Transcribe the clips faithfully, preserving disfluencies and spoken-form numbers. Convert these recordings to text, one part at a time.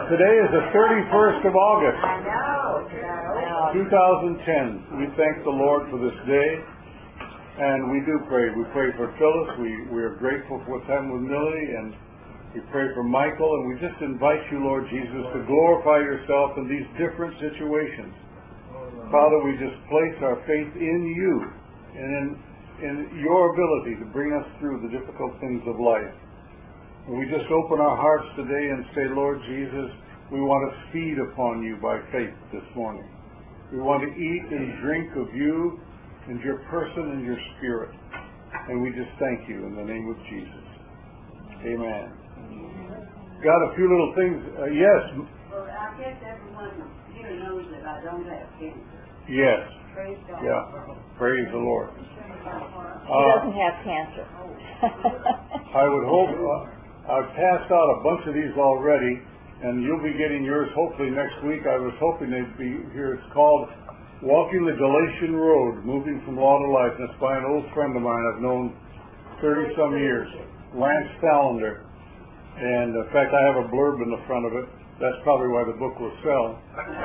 Today is the thirty-first of August, I know. two thousand ten. We thank the Lord for this day, and we do pray. We pray for Phyllis. We, we are grateful for what's happened with Millie, and we pray for Michael, and we just invite you, Lord Jesus, to glorify yourself in these different situations. Father, we just place our faith in you and in, in your ability to bring us through the difficult things of life. And we just open our hearts today and say, Lord Jesus, we want to feed upon you by faith this morning. We want to eat and drink of you and your person and your spirit. And we just thank you in the name of Jesus. Amen. Got a few little things. Uh, yes. Well, I guess everyone here knows that I don't have cancer. Yes. Praise God. Yeah. Praise the Lord. He Uh, doesn't have cancer. I would hope, uh, I've passed out a bunch of these already, and you'll be getting yours hopefully next week. I was hoping they'd be here. It's called Walking the Galatian Road, Moving from Law to Life. And it's by an old friend of mine I've known thirty-some years, Lance Tallender. And in fact, I have a blurb in the front of it. That's probably why the book will sell.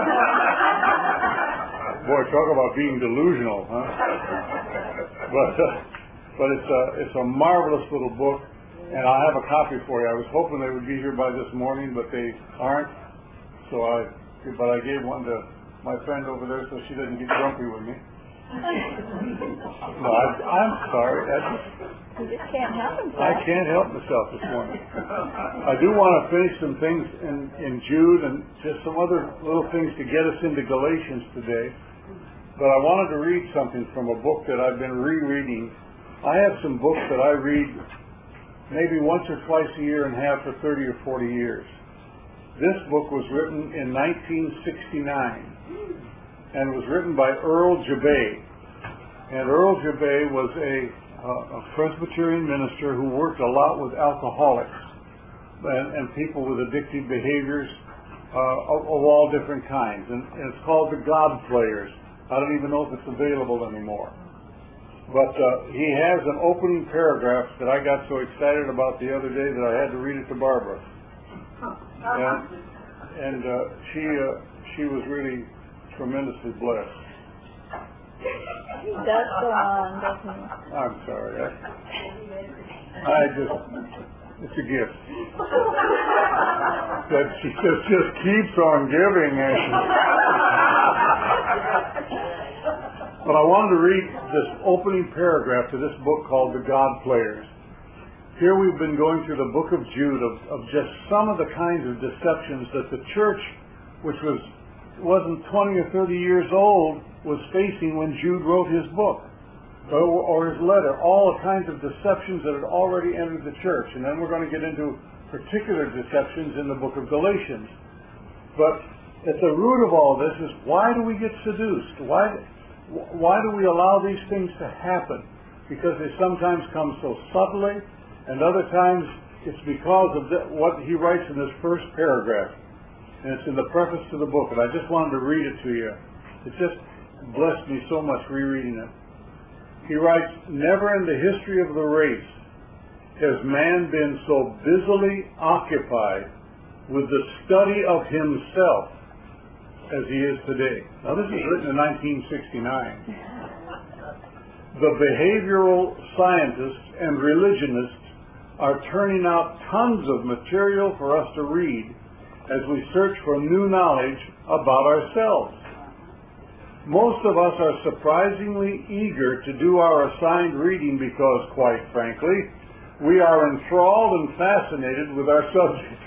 Boy, talk about being delusional, huh? But uh, but it's a it's a marvelous little book, and I have a copy for you. I was hoping they would be here by this morning, but they aren't. So I but I gave one to my friend over there so she doesn't get grumpy with me. No, I, I'm sorry. I just, He just can't help himself. I can't help myself this morning. I do want to finish some things in, in Jude and just some other little things to get us into Galatians today. But I wanted to read something from a book that I've been rereading. I have some books that I read maybe once or twice a year and have for thirty or forty years. This book was written in nineteen sixty-nine and was written by Earl Jabay. And Earl Jabay was a Uh, a Presbyterian minister who worked a lot with alcoholics and, and people with addictive behaviors uh, of, of all different kinds. And, and it's called The God Players. I don't even know if it's available anymore. But uh, he has an opening paragraph that I got so excited about the other day that I had to read it to Barbara. And, and uh, she uh, she was really tremendously blessed. He does go on, doesn't he? I'm sorry. I, I just, it's a gift. That she just, just keeps on giving. But I wanted to read this opening paragraph to this book called The God Players. Here we've been going through the book of Jude of, of just some of the kinds of deceptions that the church, which was, wasn't twenty or thirty years old, was facing when Jude wrote his book or, or his letter, all the kinds of deceptions that had already entered the church. And then we're going to get into particular deceptions in the book of Galatians. But at the root of all this is, why do we get seduced? Why, why do we allow these things to happen? Because they sometimes come so subtly, and other times it's because of the, what he writes in this first paragraph. And it's in the preface to the book, and I just wanted to read it to you. It's just blessed me so much rereading it. He writes, "Never in the history of the race has man been so busily occupied with the study of himself as he is today." Now this is written in nineteen sixty-nine. The behavioral scientists and religionists are turning out tons of material for us to read as we search for new knowledge about ourselves. Most of us are surprisingly eager to do our assigned reading because, quite frankly, we are enthralled and fascinated with our subject.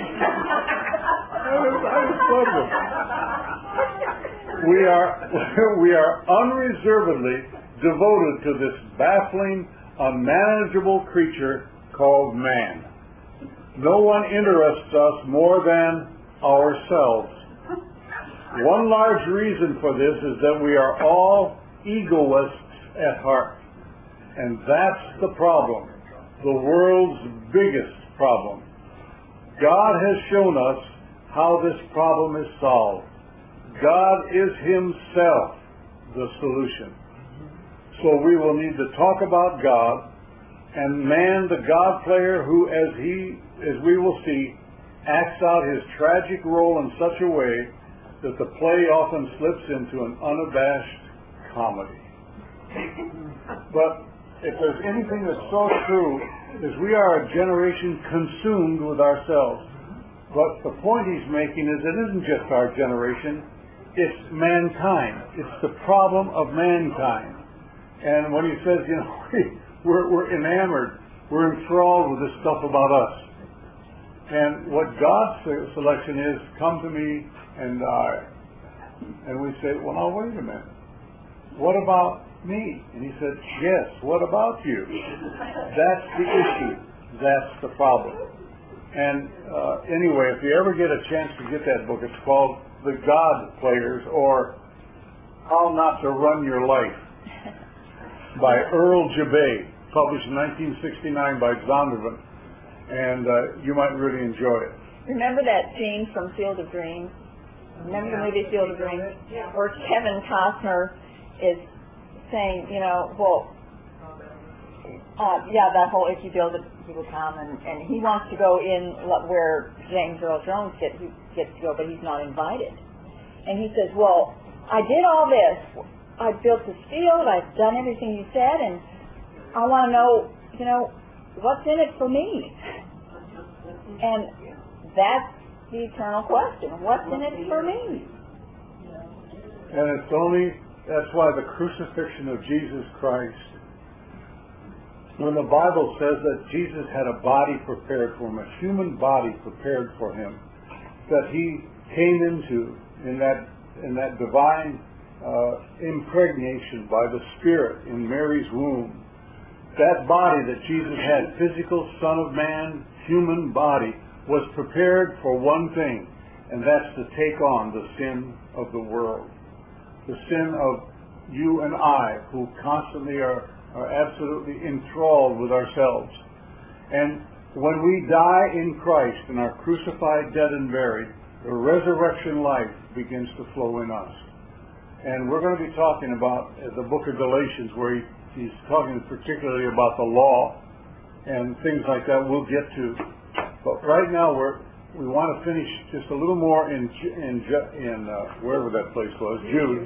we are we are unreservedly devoted to this baffling, unmanageable creature called man. No one interests us more than ourselves. One large reason for this is that we are all egoists at heart. And that's the problem, the world's biggest problem. God has shown us how this problem is solved. God is himself the solution. So we will need to talk about God and man, the God player, who, as he, as we will see, acts out his tragic role in such a way that the play often slips into an unabashed comedy. But if there's anything that's so true, is we are a generation consumed with ourselves. But the point he's making is it isn't just our generation, it's mankind. It's the problem of mankind. And when he says, you know, we're, we're enamored, we're enthralled with this stuff about us. And what God's selection is, come to me and die. And we say, well, now wait a minute. What about me? And he said, yes, what about you? That's the issue. That's the problem. And uh, anyway, if you ever get a chance to get that book, it's called The God Players, or How Not to Run Your Life by Earl Jabay, published in nineteen sixty-nine by Zondervan. And uh, you might really enjoy it. Remember that scene from Field of Dreams? Remember the movie Field of Dreams? Where Kevin Costner is saying, you know, well, uh, yeah, that whole if you build it, he will come, and, and he wants to go in where James Earl Jones gets, gets to go, but he's not invited. And he says, well, I did all this. I built this field. I've done everything you said, and I want to know, you know, what's in it for me? And that's the eternal question. What's in it for me? And it's only, that's why the crucifixion of Jesus Christ, when the Bible says that Jesus had a body prepared for him, a human body prepared for him, that he came into in that in that divine uh, impregnation by the Spirit in Mary's womb, that body that Jesus had, physical Son of Man, human body, was prepared for one thing, and that's to take on the sin of the world. The sin of you and I, who constantly are, are absolutely enthralled with ourselves. And when we die in Christ and are crucified, dead, and buried, the resurrection life begins to flow in us. And we're going to be talking about uh, the book of Galatians, where he, he's talking particularly about the law and things like that we'll get to. But right now we're we want to finish just a little more in in in uh, wherever that place was, Jude,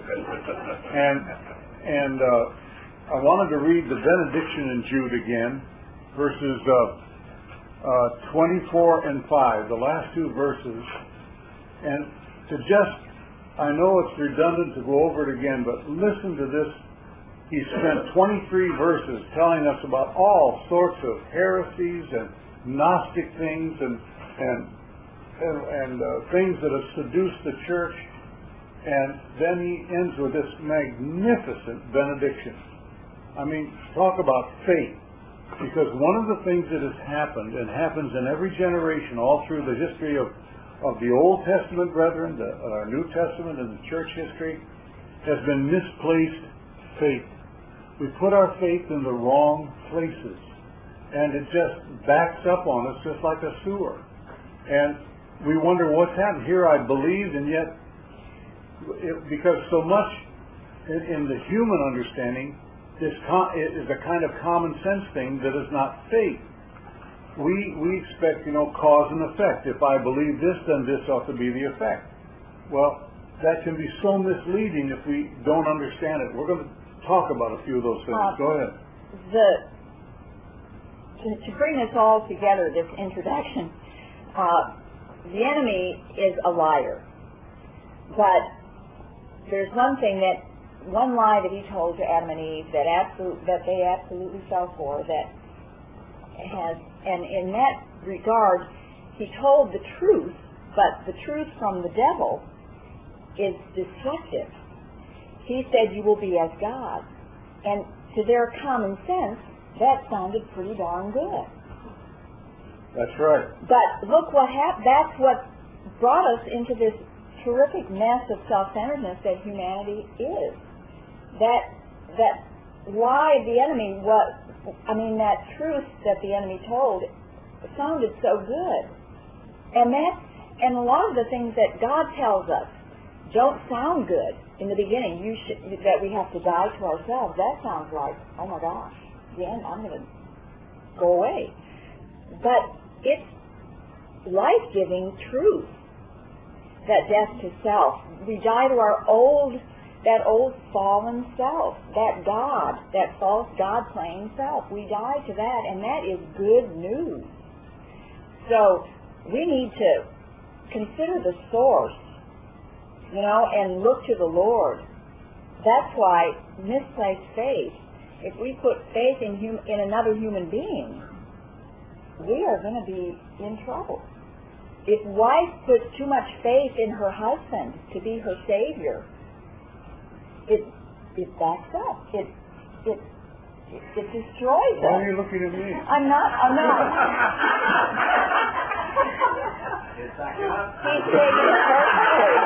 and and uh, I wanted to read the benediction in Jude again, verses uh, uh, twenty-four and five, the last two verses, and to just, I know it's redundant to go over it again, but listen to this. He spent twenty-three verses telling us about all sorts of heresies and Gnostic things and and and, and uh, things that have seduced the church, and then he ends with this magnificent benediction. I mean, talk about faith, because one of the things that has happened and happens in every generation all through the history of of the Old Testament brethren, the uh, New Testament, and the church history, has been misplaced faith. We put our faith in the wrong places, and it just backs up on us just like a sewer. And we wonder what's happened. Here I believed, and yet, it, because so much in, in the human understanding is, com- is a kind of common sense thing that is not faith. We we expect, you know, cause and effect. If I believe this, then this ought to be the effect. Well, that can be so misleading if we don't understand it. We're going to talk about a few of those things. Uh, Go ahead. The to, to bring this all together, this introduction, uh, the enemy is a liar. But there's one thing that, one lie that he told to Adam and Eve that absolute, that they absolutely fell for, that has, and in that regard, he told the truth, but the truth from the devil is destructive. He said, you will be as God. And to their common sense, that sounded pretty darn good. That's right. But look what happened. That's what brought us into this terrific mess of self-centeredness that humanity is. That that lie of the enemy, what I mean, that truth that the enemy told sounded so good. And that, and a lot of the things that God tells us don't sound good in the beginning. You should, that we have to die to ourselves. That sounds like, oh my gosh, the end, I'm going to go away. But it's life-giving truth, that death to self. We die to our old, that old fallen self, that God, that false God-playing self. We die to that, and that is good news. So we need to consider the source, you know, and look to the Lord. That's why misplaced faith, if we put faith in, hum, in another human being, we are going to be in trouble. If wife puts too much faith in her husband to be her savior, it it backs up. It it it, it destroys us. Why are you looking at me? I'm not. I'm not. He's taking it personally.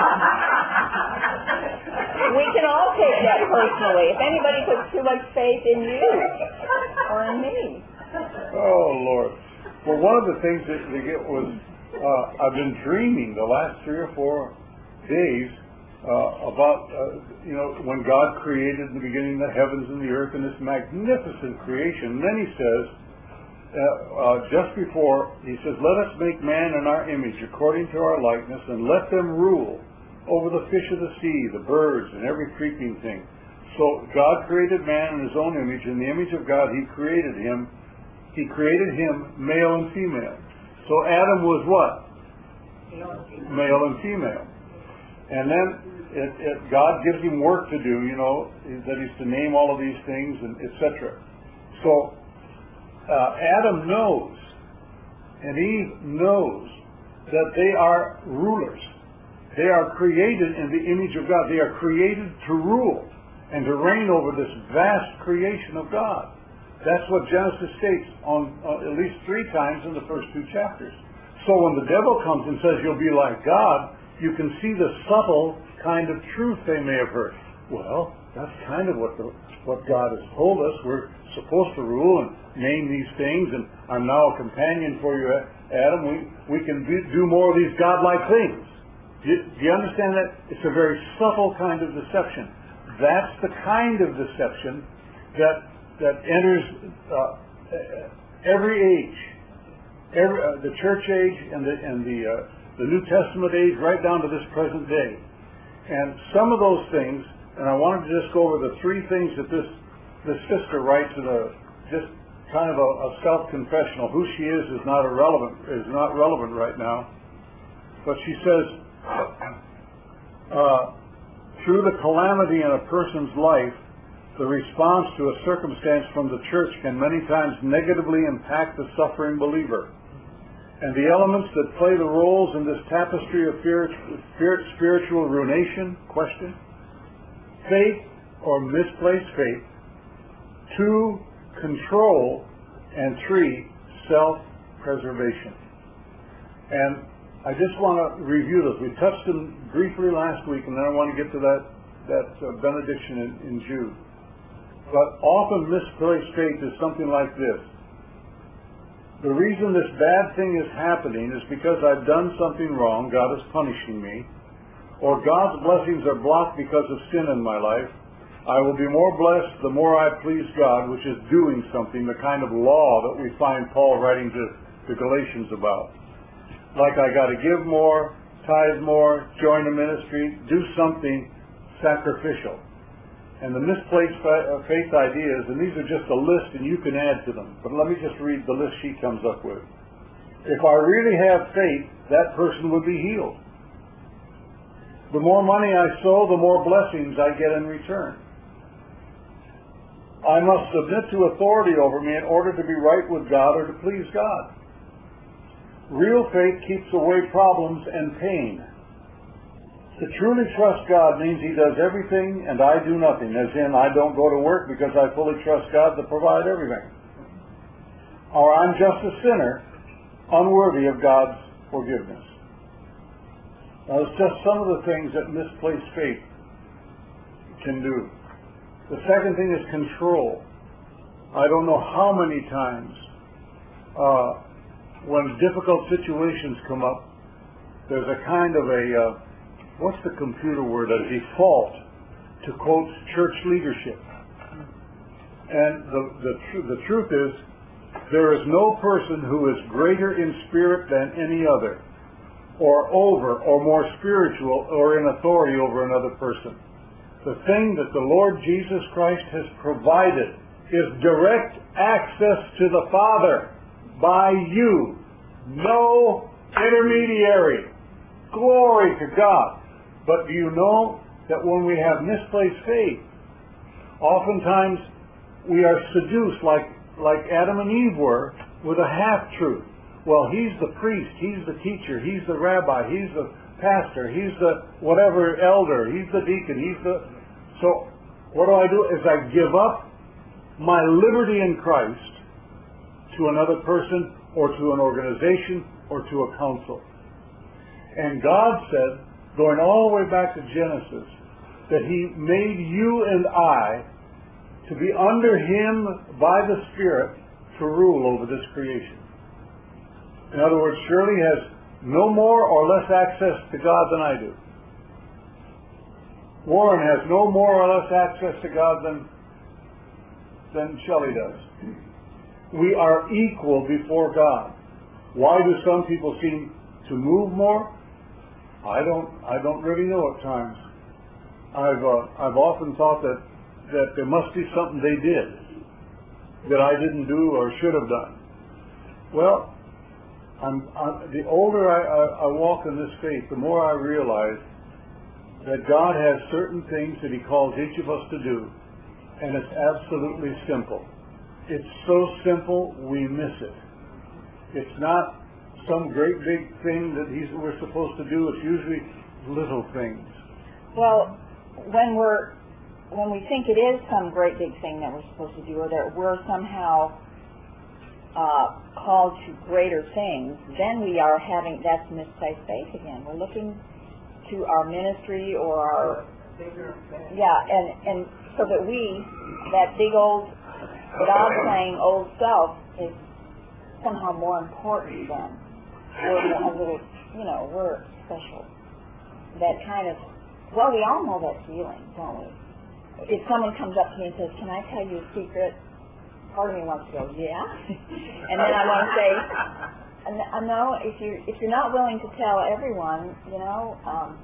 We can all take that personally. If anybody puts too much faith in you or in me. Oh, Lord. Well, one of the things that they get was, uh, I've been dreaming the last three or four days uh, about, uh, you know, when God created in the beginning the heavens and the earth and this magnificent creation. And then he says, uh, uh, just before, he says, let us make man in our image according to our likeness, and let them rule over the fish of the sea, the birds, and every creeping thing. So God created man in his own image. In the image of God he created him. He created him male and female. So Adam was what? Male and female. And then it, it, God gives him work to do, you know, that he's to name all of these things, and et cetera. So uh, Adam knows, and Eve knows, that they are rulers. They are created in the image of God. They are created to rule and to reign over this vast creation of God. That's what Genesis states on uh, at least three times in the first two chapters. So when the devil comes and says you'll be like God, you can see the subtle kind of truth they may have heard. Well, that's kind of what the, what God has told us. We're supposed to rule and name these things, and I'm now a companion for you, Adam. We, we can be, do more of these godlike things. Do you, do you understand that? It's a very subtle kind of deception. That's the kind of deception that that enters uh, every age, every, uh, the church age and the and the uh, the New Testament age, right down to this present day. And some of those things, and I wanted to just go over the three things that this this sister writes in a just kind of a, a self-confessional. Who she is is not irrelevant is not relevant right now, but she says, uh, through the calamity in a person's life, the response to a circumstance from the church can many times negatively impact the suffering believer. And the elements that play the roles in this tapestry of spiritual ruination, question, faith or misplaced faith, two, control, and three, self-preservation. And I just want to review those. We touched them briefly last week, and then I want to get to that, that uh, benediction in, in Jude. But often misplaced faith is something like this. The reason this bad thing is happening is because I've done something wrong, God is punishing me, or God's blessings are blocked because of sin in my life. I will be more blessed the more I please God, which is doing something, the kind of law that we find Paul writing to the Galatians about. Like I got to give more, tithe more, join a ministry, do something sacrificial. And the misplaced faith ideas, and these are just a list and you can add to them, but let me just read the list she comes up with. If I really have faith, that person would be healed. The more money I sow, the more blessings I get in return. I must submit to authority over me in order to be right with God or to please God. Real faith keeps away problems and pain. To truly trust God means He does everything and I do nothing, as in I don't go to work because I fully trust God to provide everything. Or I'm just a sinner, unworthy of God's forgiveness. Now, it's just some of the things that misplaced faith can do. The second thing is control. I don't know how many times uh, when difficult situations come up, there's a kind of a uh, what's the computer word, a default to quote church leadership. And the the, tr- the truth is, There is no person who is greater in spirit than any other, or over, or more spiritual, or in authority over another person. The thing that the Lord Jesus Christ has provided is direct access to the Father by you. No intermediary. Glory to God. But do you know that when we have misplaced faith, oftentimes we are seduced like, like Adam and Eve were with a half-truth. Well, he's the priest, he's the teacher, he's the rabbi, he's the pastor, he's the whatever elder, he's the deacon, he's the... So what do I do is I give up my liberty in Christ to another person or to an organization or to a council. And God said, going all the way back to Genesis, that He made you and I to be under Him by the Spirit to rule over this creation. In other words, Shirley has no more or less access to God than I do. Warren has no more or less access to God than, than Shelley does. We are equal before God. Why do some people seem to move more? I don't. I don't really know at times. I've uh, I've often thought that that there must be something they did that I didn't do or should have done. Well, I'm, I'm, the older I, I, I walk in this faith, the more I realize that God has certain things that He calls each of us to do, and it's absolutely simple. It's so simple we miss it. It's not some great big thing that he's, we're supposed to do. It's usually little things. Well, when we're when we think it is some great big thing that we're supposed to do, or that we're somehow uh, called to greater things, then we are having, that's misplaced faith again. We're looking to our ministry or our, yeah, and, and so that we, that big old, God-saying old self is somehow more important than we're a little, you know, we're special. That kind of, well, we all know that feeling, don't we? If someone comes up to me and says, can I tell you a secret? Part of me wants to go, yeah. And then I want to say, no, if you're, if you're not willing to tell everyone, you know, um,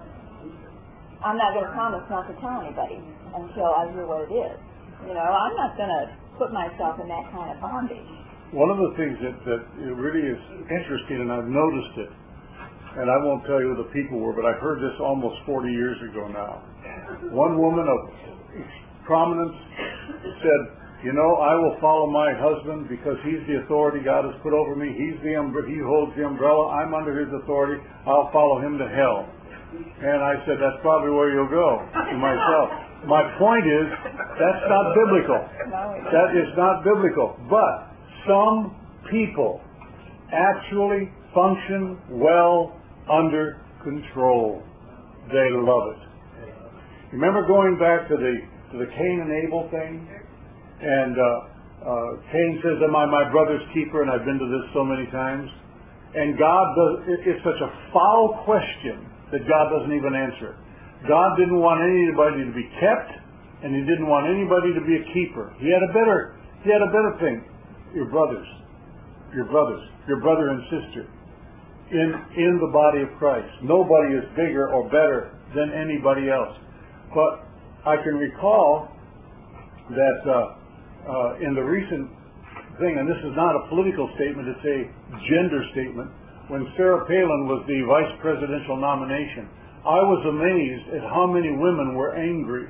I'm not going to promise not to tell anybody until I hear what it is. You know, I'm not going to put myself in that kind of bondage. One of the things that, that really is interesting, and I've noticed it, and I won't tell you who the people were, but I've heard this almost forty years ago now. One woman of prominence said, you know, I will follow my husband because he's the authority God has put over me. He's the um, he holds the umbrella. I'm under his authority. I'll follow him to hell. And I said, that's probably where you'll go, to myself. My point is, that's not biblical. That is not biblical. But some people actually function well under control. They love it. Remember going back to the to the Cain and Abel thing? And uh, uh, Cain says, am I my brother's keeper? And I've been to this so many times. And God does, it, it's such a foul question that God doesn't even answer it. God didn't want anybody to be kept, and He didn't want anybody to be a keeper. He had a better, He had a better thing. Your brothers, your brothers, your brother and sister in, in the body of Christ. Nobody is bigger or better than anybody else. But I can recall that uh, uh, in the recent thing, and this is not a political statement, it's a gender statement, when Sarah Palin was the vice presidential nomination, I was amazed at how many women were angry.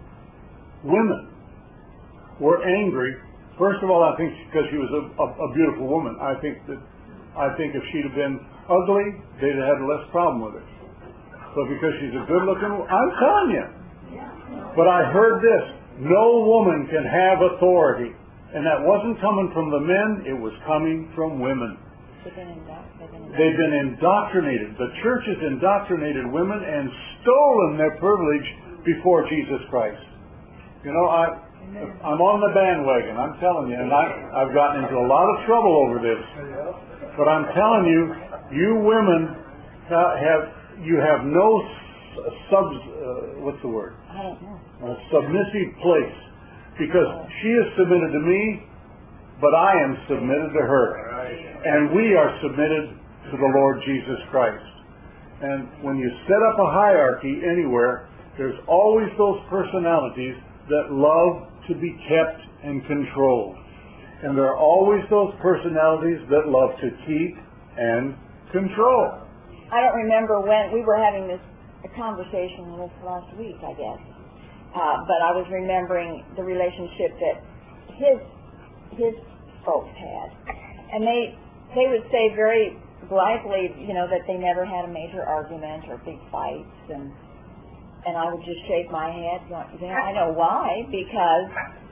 Women were angry. First of all, I think because she was a, a, a beautiful woman. I think that I think if she'd have been ugly, they'd have had less problem with her. But because she's a good-looking, I'm telling you. But I heard this: no woman can have authority, and that wasn't coming from the men; it was coming from women. They've been indoctrinated. The church has indoctrinated women and stolen their privilege before Jesus Christ. You know, I, I'm on the bandwagon, I'm telling you, and I, I've gotten into a lot of trouble over this. But I'm telling you, you women ha- have, you have no sub, uh, what's the word? I don't know. A submissive place. Because she is submitted to me, but I am submitted to her. And we are submitted to the Lord Jesus Christ. And when you set up a hierarchy anywhere, there's always those personalities that love to be kept and controlled. And there are always those personalities that love to keep and control. I don't remember when we were having this conversation this last week, I guess. Uh, but I was remembering the relationship that his his folks had, and they they would say very blithely, you know, that they never had a major argument or big fights, and and I would just shake my head. You know, I know why, because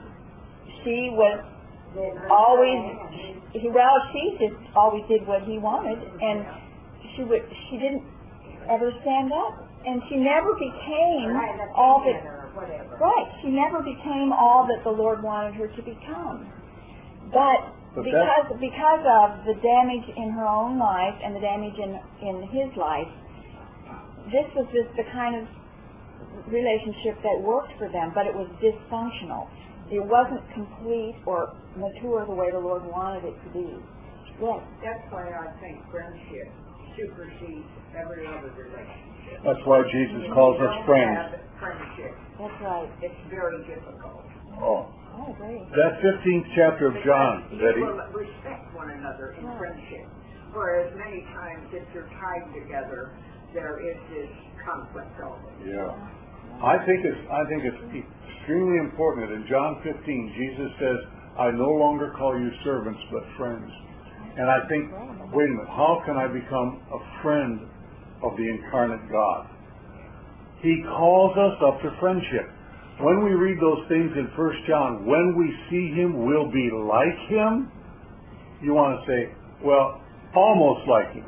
she was always he, well, she just always did what he wanted, and she would she didn't ever stand up, and she never became all that. Right, she never became all that the Lord wanted her to become. But, but because that, because of the damage in her own life and the damage in in his life, this was just the kind of relationship that worked for them, but it was dysfunctional. It wasn't complete or mature the way the Lord wanted it to be. Yes. That's why I think friendship supersedes every other relationship. That's why Jesus you calls us friends. Friendship. That's right. It's very difficult. Oh. I agree. That fifteenth chapter of John. You Betty. will respect one another in yeah. friendship. Whereas many times if you're tied together, there is this conflict always. Yeah. I think it's I think it's extremely important that in John fifteen Jesus says, I no longer call you servants but friends. And I think, wait a minute, how can I become a friend of the incarnate God? He calls us up to friendship. When we read those things in First John, when we see him, we'll be like him. You want to say, well, almost like him.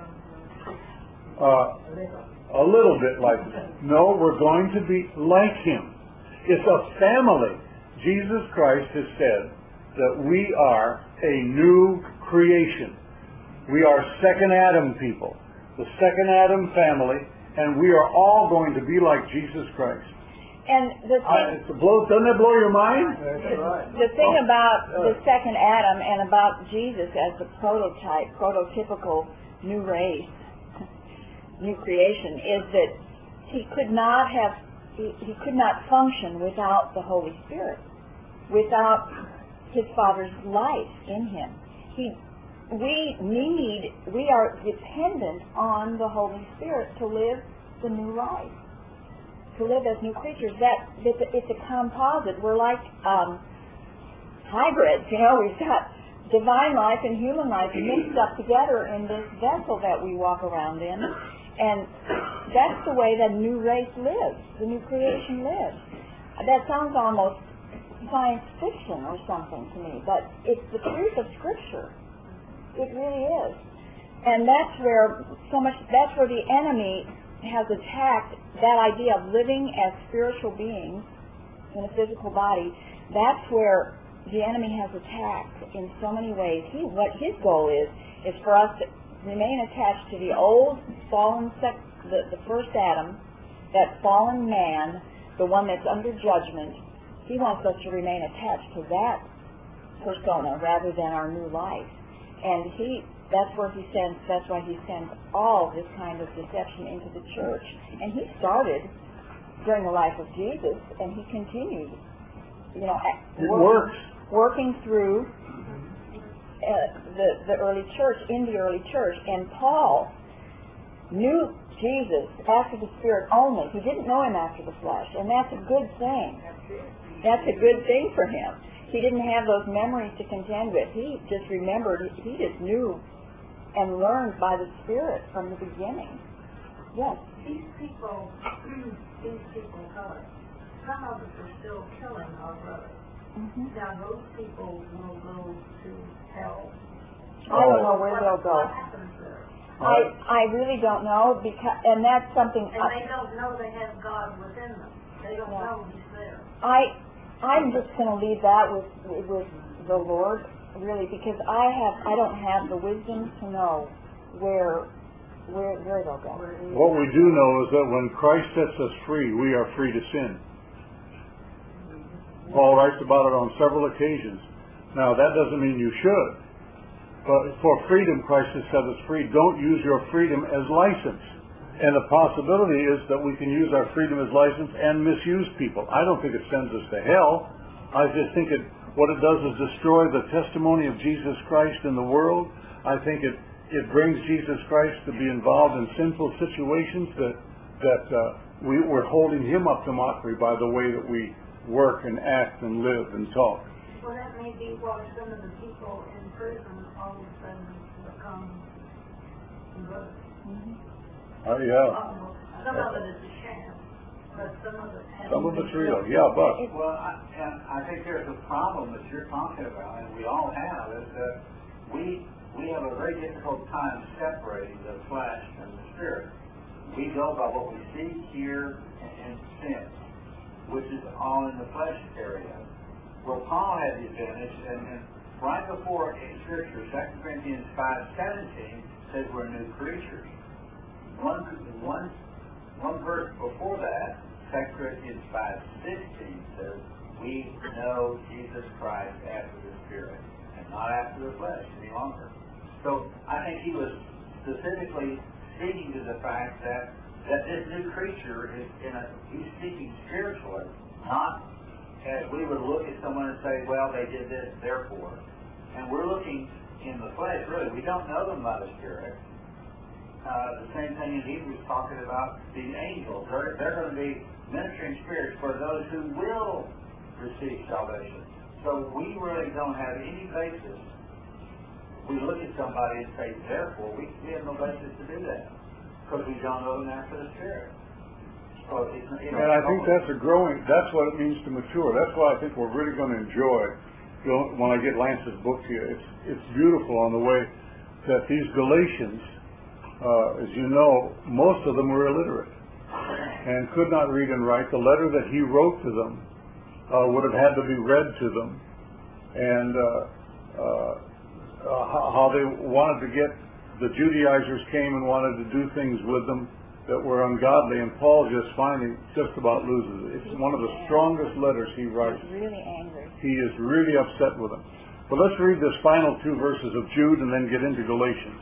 Uh, a little bit like him. No, we're going to be like him. It's a family. Jesus Christ has said that we are a new creation. We are second Adam people, the second Adam family, and we are all going to be like Jesus Christ. And the thing, I, it blows, doesn't that blow your mind? That's right. The thing oh. about the second Adam and about Jesus as the prototype, prototypical new race, new creation, is that he could not have, he, he could not function without the Holy Spirit, without his Father's life in him. He, we need, we are dependent on the Holy Spirit to live the new life, to live as new creatures. That it's a, it's a composite. We're like um, hybrids, you know. We've got divine life and human life mixed up together in this vessel that we walk around in, and that's the way that new race lives, the new creation lives. That sounds almost science fiction or something to me, but it's the truth of Scripture. It really is. And that's where so much, that's where the enemy has attacked that idea of living as spiritual beings in a physical body. That's where the enemy has attacked in so many ways. He, what his goal is, is for us to remain attached to the old fallen, sec, the, the first Adam, that fallen man, the one that's under judgment. He wants us to remain attached to that persona rather than our new life. And he, that's where he sends, that's why he sends all this kind of deception into the church. And he started during the life of Jesus, and he continued, you know, it working, works. working through uh, the, the early church, in the early church. And Paul knew Jesus after the Spirit only. He didn't know him after the flesh, and that's a good thing. That's a good thing for him. He didn't have those memories to contend with. He just remembered, he just knew and learned by the Spirit from the beginning. Yes? These people, these people, some of us are still killing our brothers. Mm-hmm. Now those people will go to hell. I don't know where they'll go. What happens there? I, I really don't know, because, and that's something... And I, they don't know they have God within them. They don't yeah. know He's there. I... I'm just going to leave that with with the Lord, really, because I have I don't have the wisdom to know where where where they'll go. What we do know is that when Christ sets us free, we are free to sin. Paul writes about it on several occasions. Now, that doesn't mean you should. But for freedom, Christ has set us free. Don't use your freedom as license. And the possibility is that we can use our freedom as license and misuse people. I don't think it sends us to hell. I just think it, what it does is destroy the testimony of Jesus Christ in the world. I think it, it brings Jesus Christ to be involved in sinful situations that, that uh, we, we're holding him up to mockery by the way that we work and act and live and talk. Well, that may be why some of the people in prison all of a sudden become good. Oh, yeah. Some of it is a sham, but some of it has Some of it's real. Yeah, but. Well, I, and I think there's a problem that you're talking about, and we all have, is that we we have a very difficult time separating the flesh and the spirit. We go by what we see, hear, and, and sense, which is all in the flesh area. Well, Paul had the advantage, and, and right before in Scripture, Second Corinthians five seventeen says we're new creatures. One, one, one verse before that, Second Corinthians five sixteen says, we know Jesus Christ after the Spirit, and not after the flesh any longer. So I think he was specifically speaking to the fact that, that this new creature is in a, he's speaking spiritually, not as we would look at someone and say, well, they did this, therefore. And we're looking in the flesh, really. We don't know them by the Spirit. Uh, the same thing in Hebrews talking about the angels. They're, they're going to be ministering spirits for those who will receive salvation. So we really don't have any basis. We look at somebody and say, therefore, we, we have no basis to do that because we don't know them after the Spirit. So it's, you know, and I think that's a growing, that's what it means to mature. That's why I think we're really going to enjoy, you know, when I get Lance's book to you. It's, it's beautiful on the way that these Galatians, Uh, as you know, most of them were illiterate and could not read and write. The letter that he wrote to them uh, would have had to be read to them, and uh, uh, uh, how they wanted to get, the Judaizers came and wanted to do things with them that were ungodly, and Paul just finally just about loses it. It's one of the strongest letters he writes. He's really angry. He is really upset with them. But let's read this final two verses of Jude and then get into Galatians.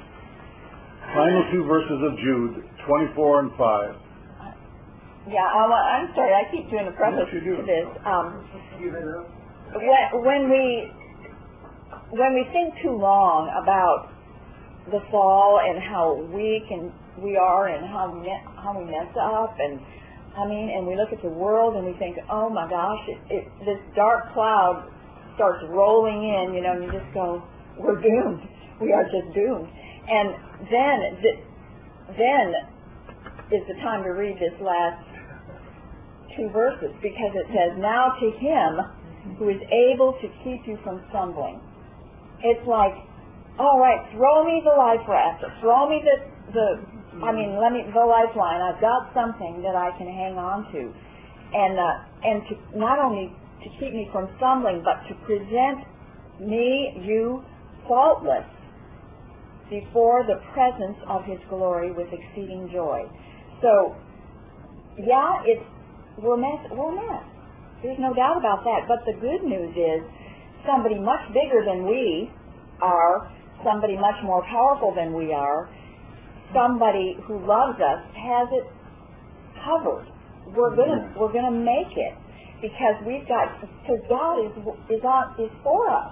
Final two verses of Jude, twenty-four and five. Yeah, I'm, I'm sorry, I keep doing a preface yes, you do. to this. Um, when, when we when we think too long about the fall and how weak and we are and how we, how we mess up, and I mean, and we look at the world and we think, oh my gosh, it, it, this dark cloud starts rolling in, you know, and you just go, we're doomed. We are just doomed. And then, the, then is the time to read this last two verses, because it says, now to him who is able to keep you from stumbling. It's like, all right, throw me the life raft, throw me the, the I mean, let me, the lifeline. I've got something that I can hang on to. And, uh, and to not only to keep me from stumbling, but to present me, you, faultless before the presence of his glory with exceeding joy. So, yeah, it's we're mess, we're a mess. There's no doubt about that. But the good news is somebody much bigger than we are, somebody much more powerful than we are, somebody who loves us has it covered. We're gonna we're gonna make it because we've got because God is is on is for us.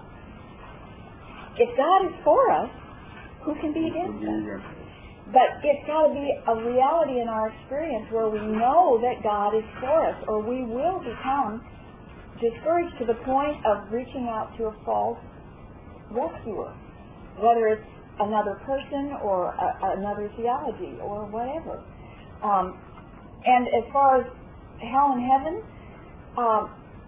If God is for us, who can be against us? But it's got to be a reality in our experience where we know that God is for us, or we will become discouraged to the point of reaching out to a false rescuer, whether it's another person or a, another theology or whatever. Um, and as far as hell and heaven, um,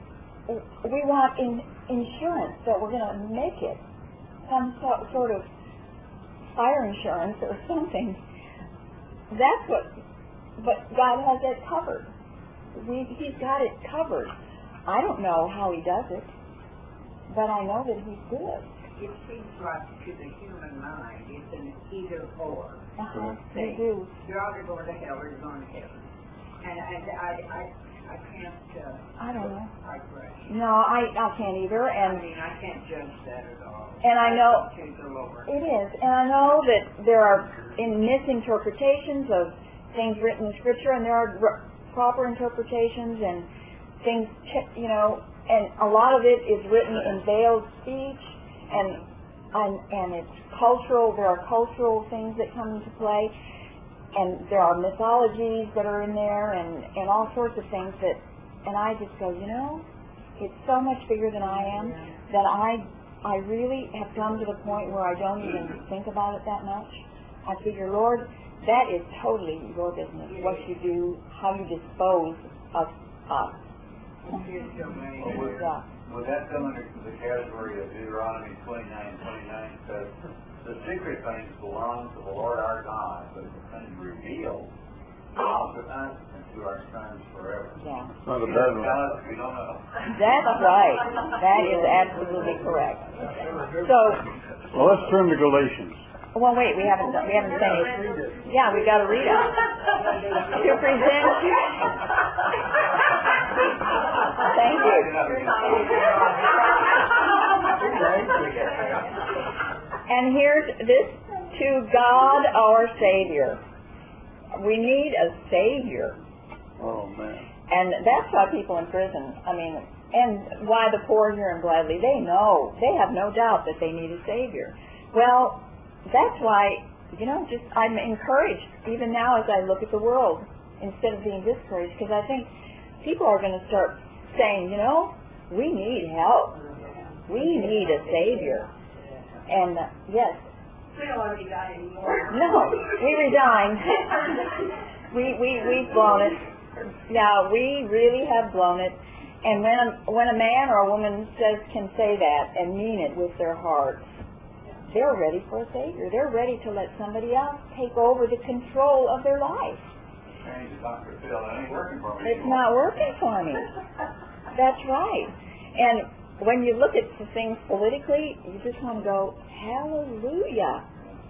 we want in, insurance that we're going to make it, some so, sort of fire insurance or something. That's what, but God has it covered. We, he's got it covered. I don't know how he does it, but I know that he's good. It seems like to the human mind it's an either or. Uh-huh. Say, do. you're either going to hell or you're going to heaven. And, and I, I I can't, uh, I don't know. digress. No, I, I can't either, I and mean, I can't judge that at all. and I know To the Lord. it is, and I know that there are in misinterpretations of things written in Scripture, and there are r- proper interpretations and things, ch- you know, and a lot of it is written in veiled speech, and and and it's cultural. There are cultural things that come into play, and there are mythologies that are in there, and and all sorts of things that, and I just go, you know, it's so much bigger than I am that I I really have come to the point where I don't even think about it that much. I figure, Lord, that is totally your business, what you do, how you dispose of us. Well, would, Yeah. would that come under the category of Deuteronomy twenty-nine twenty-nine? Because the secret things belong to the Lord our God, but the things revealed belong to us and to our sons forever. Yeah. Not a bad one. Tell us, we don't know. That's right. That is absolutely correct. So, Well, let's turn to Galatians. well, wait, we haven't done, we haven't finished. Yeah, we got to read it. To present. Thank you. And here's this: to God our Savior. We need a Savior. Oh, man. And that's why people in prison, I mean, and why the poor here in Gladly, they know, they have no doubt that they need a Savior. Well, that's why, you know, just I'm encouraged, even now as I look at the world, instead of being discouraged, because I think people are going to start saying, you know, we need help. We need a Savior. And, uh, yes. We don't want to be dying anymore. No, we resigned. we, we, we've blown it. Yeah, we really have blown it. And when a, when a man or a woman says can say that and mean it with their heart, they're ready for a Savior. They're ready to let somebody else take over the control of their life. Change to Doctor Phil. It ain't working for me It's anymore. not working for me. That's right. And when you look at the things politically, you just want to go, hallelujah.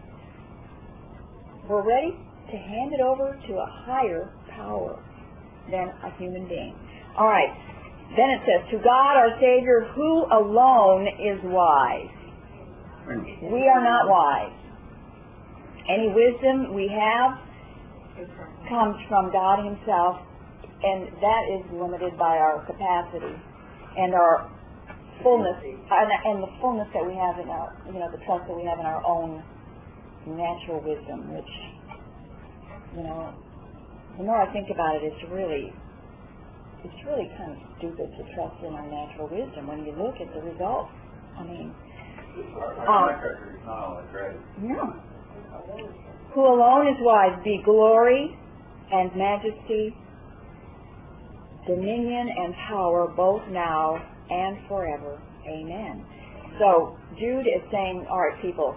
We're ready to hand it over to a higher power than a human being. All right. Then it says, to God our Savior, who alone is wise. We are not wise. Any wisdom we have comes from God Himself, and that is limited by our capacity and our fullness, and, and the fullness that we have in our, you know, the trust that we have in our own natural wisdom, which, you know, the more I think about it, it's really, it's really kind of stupid to trust in our natural wisdom when you look at the results. I mean, Our, Um, our track record is not all that great. yeah. Who alone is wise, be glory and majesty, dominion and power, both now and forever. Amen. So Jude is saying, all right, people,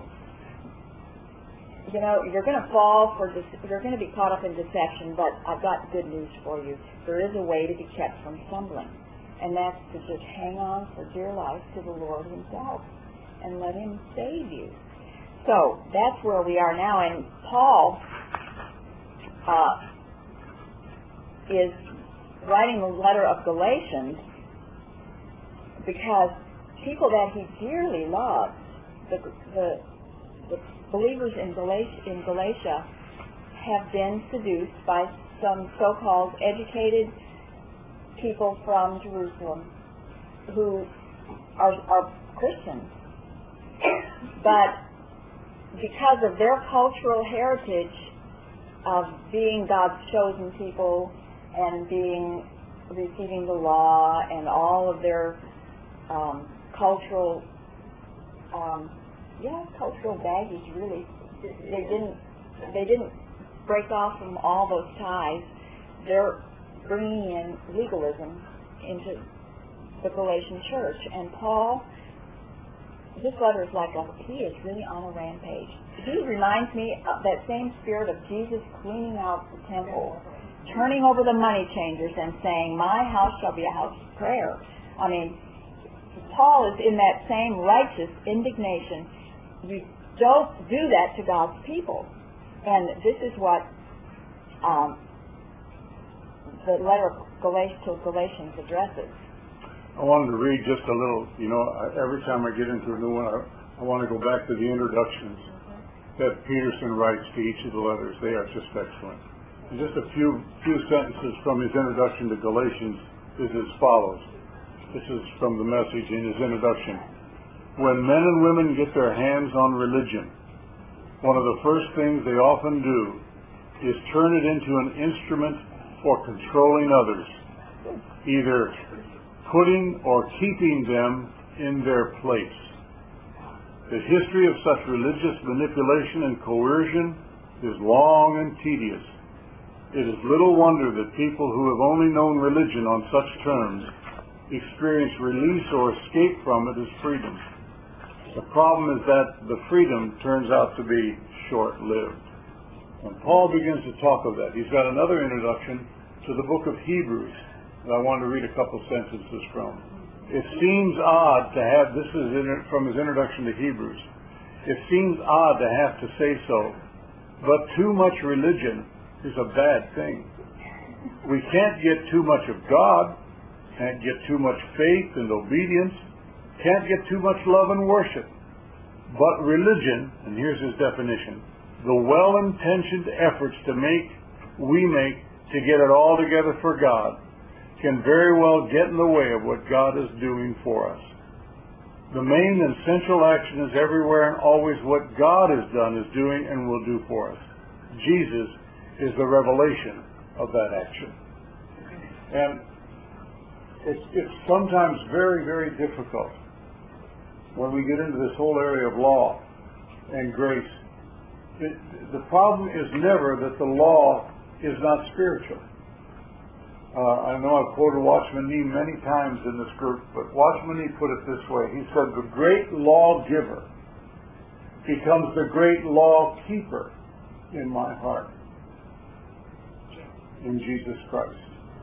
you know, you're going to fall for this, you're going to be caught up in deception, but I've got good news for you. There is a way to be kept from stumbling, and that's to just hang on for dear life to the Lord Himself and let Him save you. So that's where we are now, and Paul uh, is writing the letter of Galatians because people that he dearly loves, the, the, the believers in Galatia, in Galatia have been seduced by some so-called educated people from Jerusalem who are, are Christians. But because of their cultural heritage of being God's chosen people and being receiving the law and all of their um, cultural, um, yeah, cultural baggage, really, they didn't they didn't break off from all those ties. They're bringing in legalism into the Galatian church, and Paul. This letter is like a, he is really on a rampage. He reminds me of that same spirit of Jesus cleaning out the temple, turning over the money changers and saying, my house shall be a house of prayer. I mean, Paul is in that same righteous indignation. You don't do that to God's people. And this is what um, the letter of Galatians, to Galatians addresses. I wanted to read just a little, you know, I, every time I get into a new one, I, I want to go back to the introductions that Peterson writes to each of the letters. They are just excellent. And just a few few sentences from his introduction to Galatians is as follows. This is from the Message in his introduction. When men and women get their hands on religion, one of the first things they often do is turn it into an instrument for controlling others, either putting or keeping them in their place. The history of such religious manipulation and coercion is long and tedious. It is little wonder that people who have only known religion on such terms experience release or escape from it as freedom. The problem is that the freedom turns out to be short-lived. And Paul begins to talk of that. He's got another introduction to the book of Hebrews that I want to read a couple sentences from. It seems odd to have, this is in, from his introduction to Hebrews, it seems odd to have to say so, but too much religion is a bad thing. We can't get too much of God, can't get too much faith and obedience, can't get too much love and worship. But religion, and here's his definition, the well-intentioned efforts to make, we make, to get it all together for God, can very well get in the way of what God is doing for us. The main and central action is everywhere and always what God has done, is doing, and will do for us. Jesus is the revelation of that action. And it's, it's sometimes very, very difficult when we get into this whole area of law and grace. It, the problem is never that the law is not spiritual. Uh, I know I've quoted Watchman Nee many times in this group, but Watchman Nee put it this way. He said, the great lawgiver becomes the great lawkeeper in my heart, in Jesus Christ.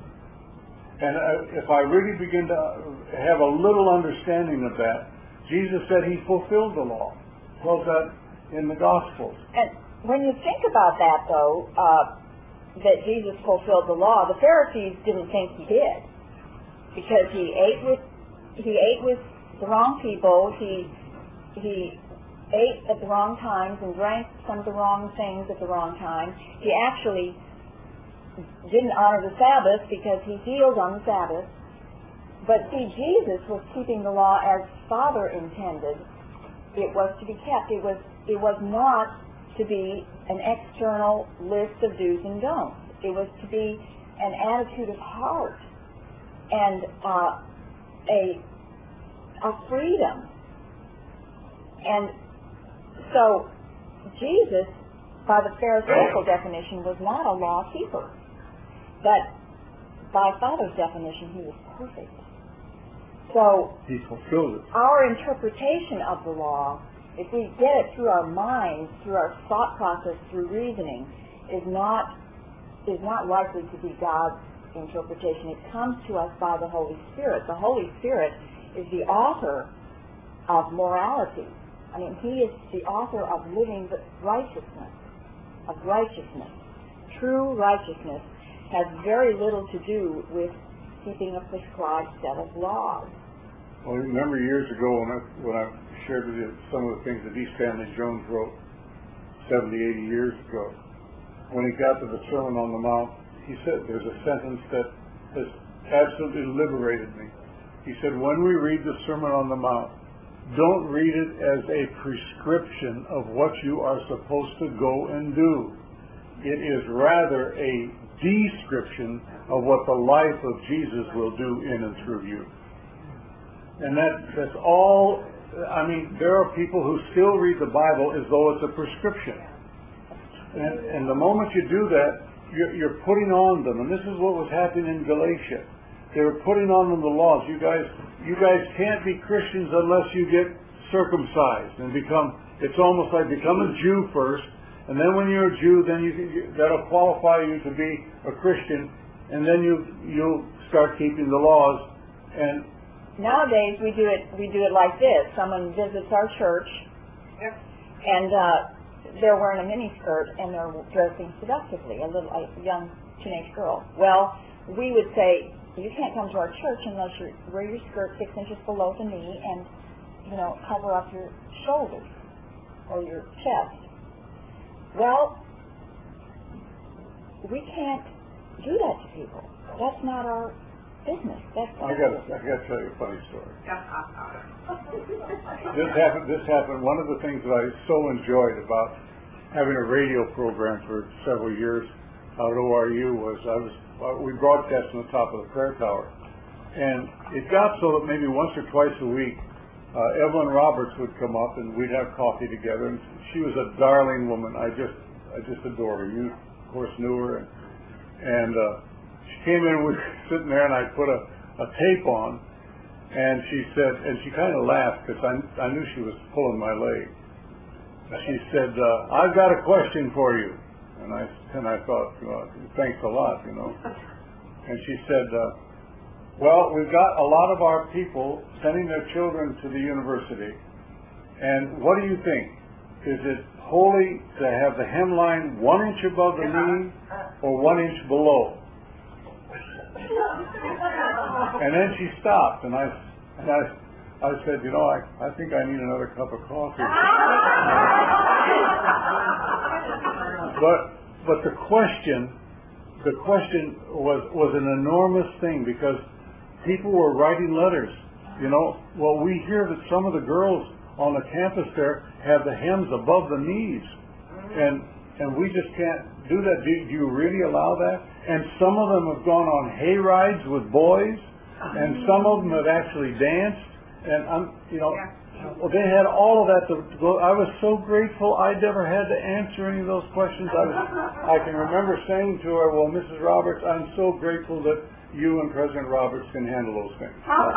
And uh, if I really begin to have a little understanding of that, Jesus said he fulfilled the law. He tells that in the Gospels. And when you think about that, though, uh, that Jesus fulfilled the law, the Pharisees didn't think he did, because he ate with he ate with the wrong people. He he ate at the wrong times and drank some of the wrong things at the wrong time. He actually didn't honor the Sabbath because he healed on the Sabbath. But see, Jesus was keeping the law as Father intended it was to be kept. It was it was not to be an external list of do's and don'ts. It was to be an attitude of heart and uh, a a freedom. And so Jesus, by the Pharisaical definition, was not a law keeper, but by Father's definition, he was perfect. So he fulfilled it. Our interpretation of the law, if we get it through our minds, through our thought process, through reasoning, is not is not likely to be God's interpretation. It comes to us by the Holy Spirit. The Holy Spirit is the author of morality. I mean, he is the author of living righteousness, of righteousness. True righteousness has very little to do with keeping a prescribed set of laws. Well, I remember years ago when I, when I shared with you some of the things that E. Stanley Jones wrote seventy, eighty years ago. When he got to the Sermon on the Mount, he said, there's a sentence that has absolutely liberated me. He said, when we read the Sermon on the Mount, don't read it as a prescription of what you are supposed to go and do. It is rather a description of what the life of Jesus will do in and through you. And that, that's all. I mean, there are people who still read the Bible as though it's a prescription. And, and the moment you do that, you're, you're putting on them. And this is what was happening in Galatia. They were putting on them the laws. You guys, you guys can't be Christians unless you get circumcised and become. It's almost like become a Jew first, and then when you're a Jew, then you, you that'll qualify you to be a Christian, and then you you'll start keeping the laws. And nowadays we do it we do it like this. Someone visits our church, and uh, they're wearing a miniskirt and they're dressing seductively, a little a young teenage girl. Well, we would say, you can't come to our church unless you wear your skirt six inches below the knee and, you know, cover up your shoulders or your chest. Well, we can't do that to people. That's not our business. That's I got I got to tell you a funny story. this happened. This happened. One of the things that I so enjoyed about having a radio program for several years out at O R U was I was uh, we broadcast on the top of the prayer tower, and it got so that maybe once or twice a week, uh, Evelyn Roberts would come up and we'd have coffee together. And she was a darling woman. I just I just adored her. You of course knew her, and, and uh, she came in. We were sitting there, and I put a, a tape on, and she said, and she kind of laughed because I I knew she was pulling my leg. She said, uh, "I've got a question for you." And I, and I thought, well, thanks a lot, you know. And she said, uh, well, we've got a lot of our people sending their children to the university. And what do you think? Is it holy to have the hemline one inch above the knee or one inch below? And then she stopped, and I, and I, I said, you know, I, I think I need another cup of coffee. But but the question the question was was an enormous thing because people were writing letters. You know, well, we hear that some of the girls on the campus there have the hems above the knees, and and we just can't do that. Do, do you really allow that? And some of them have gone on hay rides with boys, and some of them have actually danced. And I'm, you know. Well, they had all of that to go. I was so grateful I never had to answer any of those questions. I was, I can remember saying to her, well, Missus Roberts, I'm so grateful that you and President Roberts can handle those things.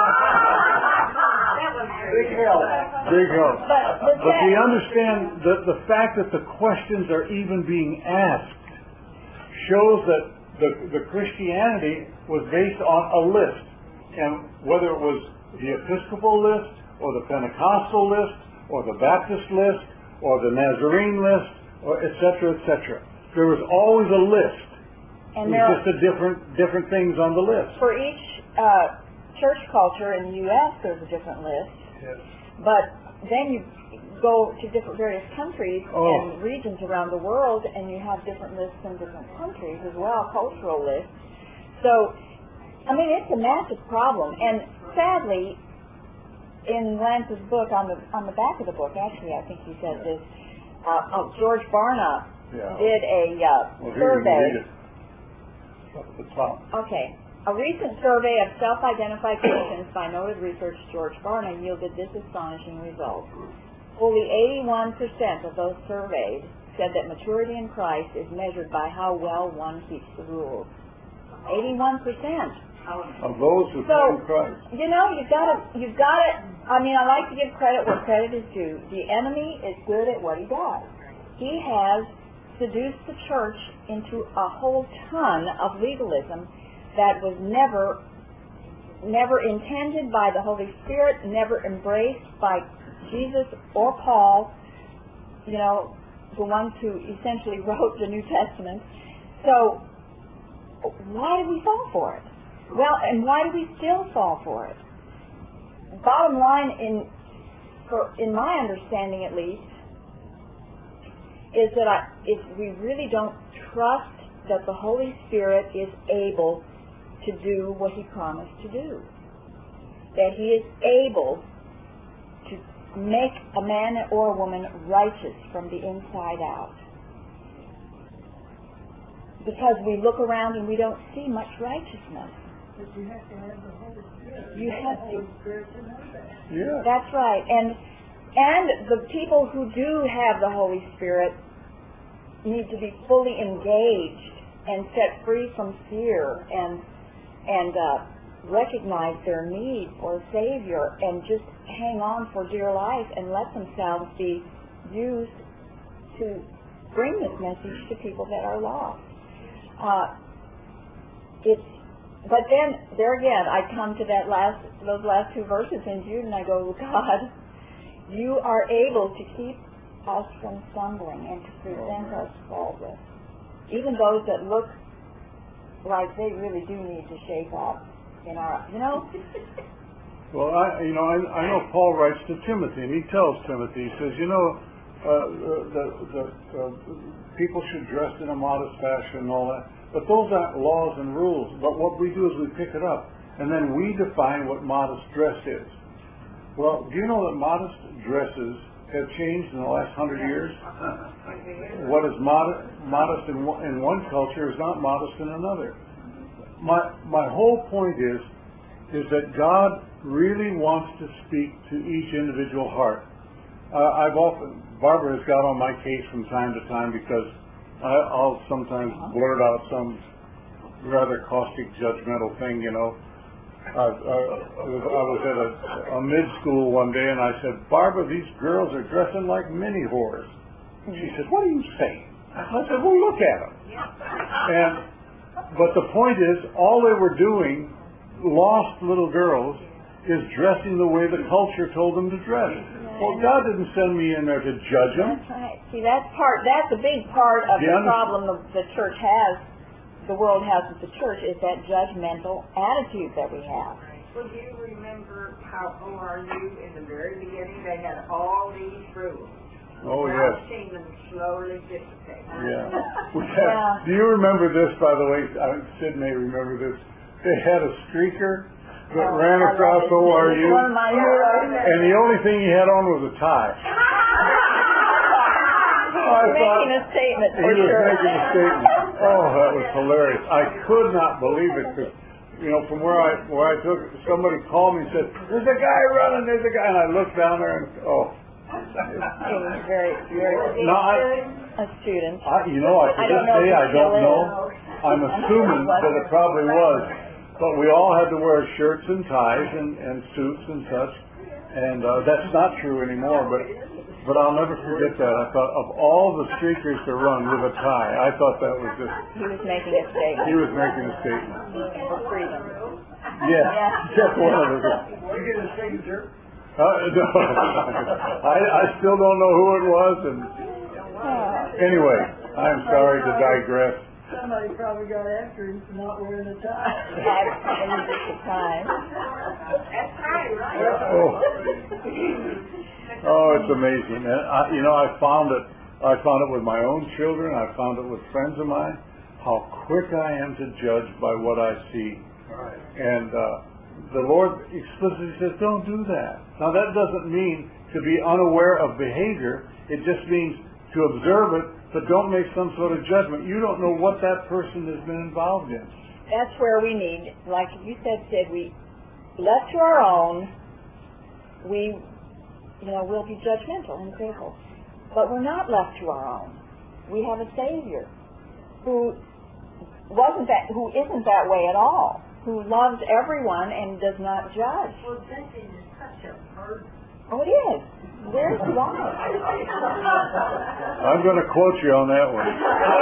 Big help. Big help. But, but we understand that the fact that the questions are even being asked shows that the, the Christianity was based on a list. And whether it was the Episcopal list, or the Pentecostal list, or the Baptist list, or the Nazarene list, or et cetera, et cetera. There was always a list. And it was just a different different things on the list. For each uh, church culture in the U S, there's a different list. Yes. But then you go to different various countries oh. and regions around the world, and you have different lists in different countries as well, cultural lists. So, I mean, it's a massive problem. And sadly, in Lance's book, on the on the back of the book, actually, I think he said this, uh, oh, George Barna yeah. did a uh, well, survey. Up at the top. Okay. A recent survey of self-identified Christians by noted researcher George Barna yielded this astonishing result. Fully eighty-one percent of those surveyed said that maturity in Christ is measured by how well one keeps the rules. eighty-one percent. Of those who so, in Christ. You know, you've got to, you've got to, I mean, I like to give credit where credit is due. The enemy is good at what he does. He has seduced the church into a whole ton of legalism that was never, never intended by the Holy Spirit, never embraced by Jesus or Paul, you know, the ones who essentially wrote the New Testament. So, why did we fall for it? Well, and why do we still fall for it? Bottom line, in for, in my understanding at least, is that I, if we really don't trust that the Holy Spirit is able to do what He promised to do, that He is able to make a man or a woman righteous from the inside out. Because we look around and we don't see much righteousness. But you have to have the Holy Spirit. You have to. The Holy Spirit to know that. Yeah. That's right. And and the people who do have the Holy Spirit need to be fully engaged and set free from fear and and uh, recognize their need for a Savior and just hang on for dear life and let themselves be used to bring this message to people that are lost. Uh, it's But then, there again, I come to that last, those last two verses in Jude, and I go, God, you are able to keep us from stumbling and to present us faultless. Even those that look like they really do need to shape up in our, you know. Well, I, you know, I, I know Paul writes to Timothy, and he tells Timothy, he says, you know, uh, the, the uh, people should dress in a modest fashion and all that, but those aren't laws and rules. But what we do is we pick it up, and then we define what modest dress is. Well, do you know that modest dresses have changed in the last hundred years? What is modest, modest in one, in one culture is not modest in another. My my whole point is, is that God really wants to speak to each individual heart. Uh, I've often, Barbara has got on my case from time to time because I, I'll sometimes blurt out some rather caustic, judgmental thing, you know. I, I, I was at a, a mid-school one day and I said, Barbara, these girls are dressing like mini whores. She said, what are you saying? I said, well, look at them. And, but the point is, all they were doing, lost little girls, is dressing the way the culture told them to dress. Well, God didn't send me in there to judge them. That's right. See, that's part, that's a big part of the problem the, the church has, the world has with the church, is that judgmental attitude that we have. Well, do you remember how O R U in the very beginning, they had all these rules? Oh, now yes. I've seen them slowly dissipate. Yeah. We had, Yeah. Do you remember this, by the way? I, Sid may remember this. They had a streaker that Oh, ran I across love it. O R U, One of my heroes. and the only thing he had on was a tie. I Making thought a statement he for was sure. making a statement. Oh, that was hilarious. I could not believe it because, you know, from where I where I took it, somebody called me and said, "There's a guy running, there's a guy," and I looked down there and oh. He was very, very No, I, a student. I, you know, I, to I don't this know day if I he still don't know. is. I'm assuming that it probably was. But we all had to wear shirts and ties and, and suits and such. And uh, that's not true anymore, but but I'll never forget that. I thought of all the streakers to run with a tie, I thought that was just... He was making a statement. He was making a statement. For freedom. Yeah, Yeah. just one of those. You get a signature? Uh, no. I, I still don't know who it was. And Oh. anyway, I'm sorry to digress. Somebody probably got after him for not wearing a tie. That's just the time. That's right, right? Oh, oh, it's amazing. And I, you know, I found it. I found it with my own children. I found it with friends of mine. How quick I am to judge by what I see. And uh, the Lord explicitly says, "Don't do that." Now, that doesn't mean to be unaware of behavior. It just means to observe it, but don't make some sort of judgment. You don't know what that person has been involved in. That's where we need, like you said, Sid, we, left to our own, we, you know, we'll be judgmental and critical. But we're not left to our own. We have a Savior who wasn't that, who isn't that way at all, who loves everyone and does not judge. Well, judging is such a burden. Oh, it is. Where's the love? I'm going to quote you on that one.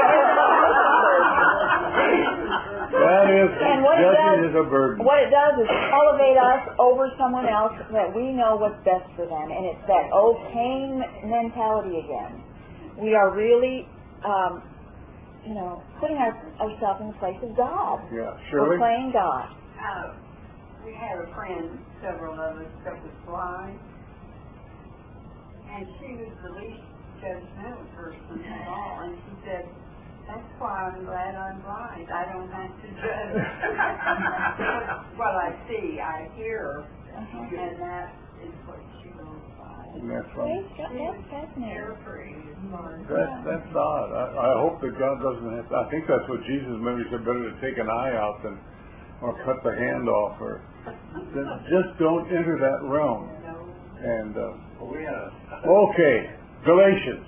That is, And what it judging does- is a burden. What it does is elevate us over someone else that we know what's best for them. And it's that old Cain mentality again. We are really, um, you know, putting our, ourselves in the place of God. Yeah, We're Shirley? playing God. Uh, we had a friend, several of us, that was blind, and she was the least judgmental person of all, and she said, "That's why I'm glad I'm blind. I don't have to judge what I see. I hear, Uh-huh. and that is what she goes by." Isn't that That's, funny? that's fascinating. Carefree as far as That's, that's odd. I, I hope that God doesn't have to, I think that's what Jesus maybe said, better to take an eye out than, or cut the hand off, or just don't enter that realm. And, uh, Well, we had a, okay, Galatians.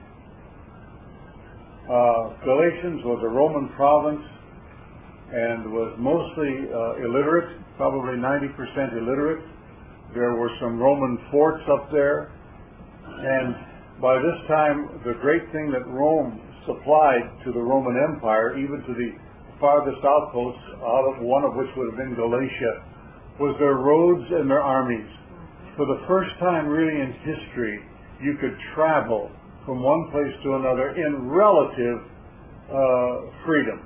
Uh, Galatians was a Roman province and was mostly uh, illiterate, probably ninety percent illiterate. There were some Roman forts up there, and by this time the great thing that Rome supplied to the Roman Empire, even to the farthest outposts, out of one of which would have been Galatia, was their roads and their armies. For the first time really in history, you could travel from one place to another in relative uh, freedom.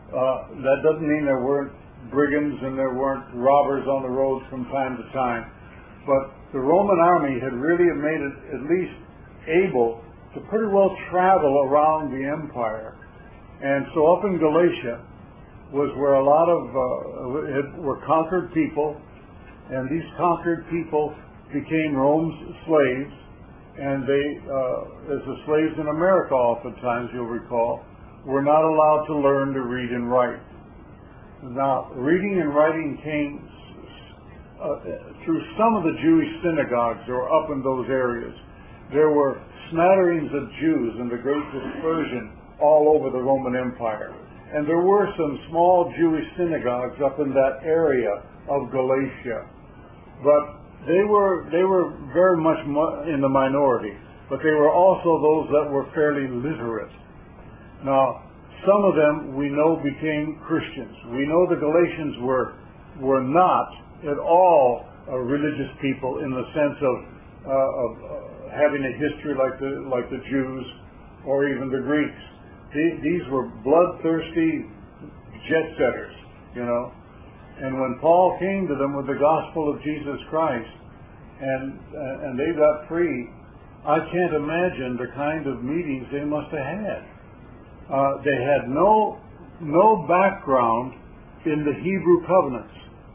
Uh, that doesn't mean there weren't brigands and there weren't robbers on the roads from time to time. But the Roman army had really made it at least able to pretty well travel around the empire. And so up in Galatia was where a lot of uh, had, were conquered people, and these conquered people became Rome's slaves, and they, uh, as the slaves in America oftentimes, you'll recall, were not allowed to learn to read and write. Now, reading and writing came uh, through some of the Jewish synagogues that were up in those areas. There were smatterings of Jews in the Great Dispersion all over the Roman Empire. And there were some small Jewish synagogues up in that area of Galatia. But they were they were very much in the minority. But they were also those that were fairly literate. Now, some of them we know became Christians. We know the Galatians were were not at all uh, religious people in the sense of, uh, of uh, having a history like the like the Jews or even the Greeks. These, these were bloodthirsty jet setters, you know. And when Paul came to them with the gospel of Jesus Christ, and uh, and they got free, I can't imagine the kind of meetings they must have had. Uh, they had no no background in the Hebrew covenants.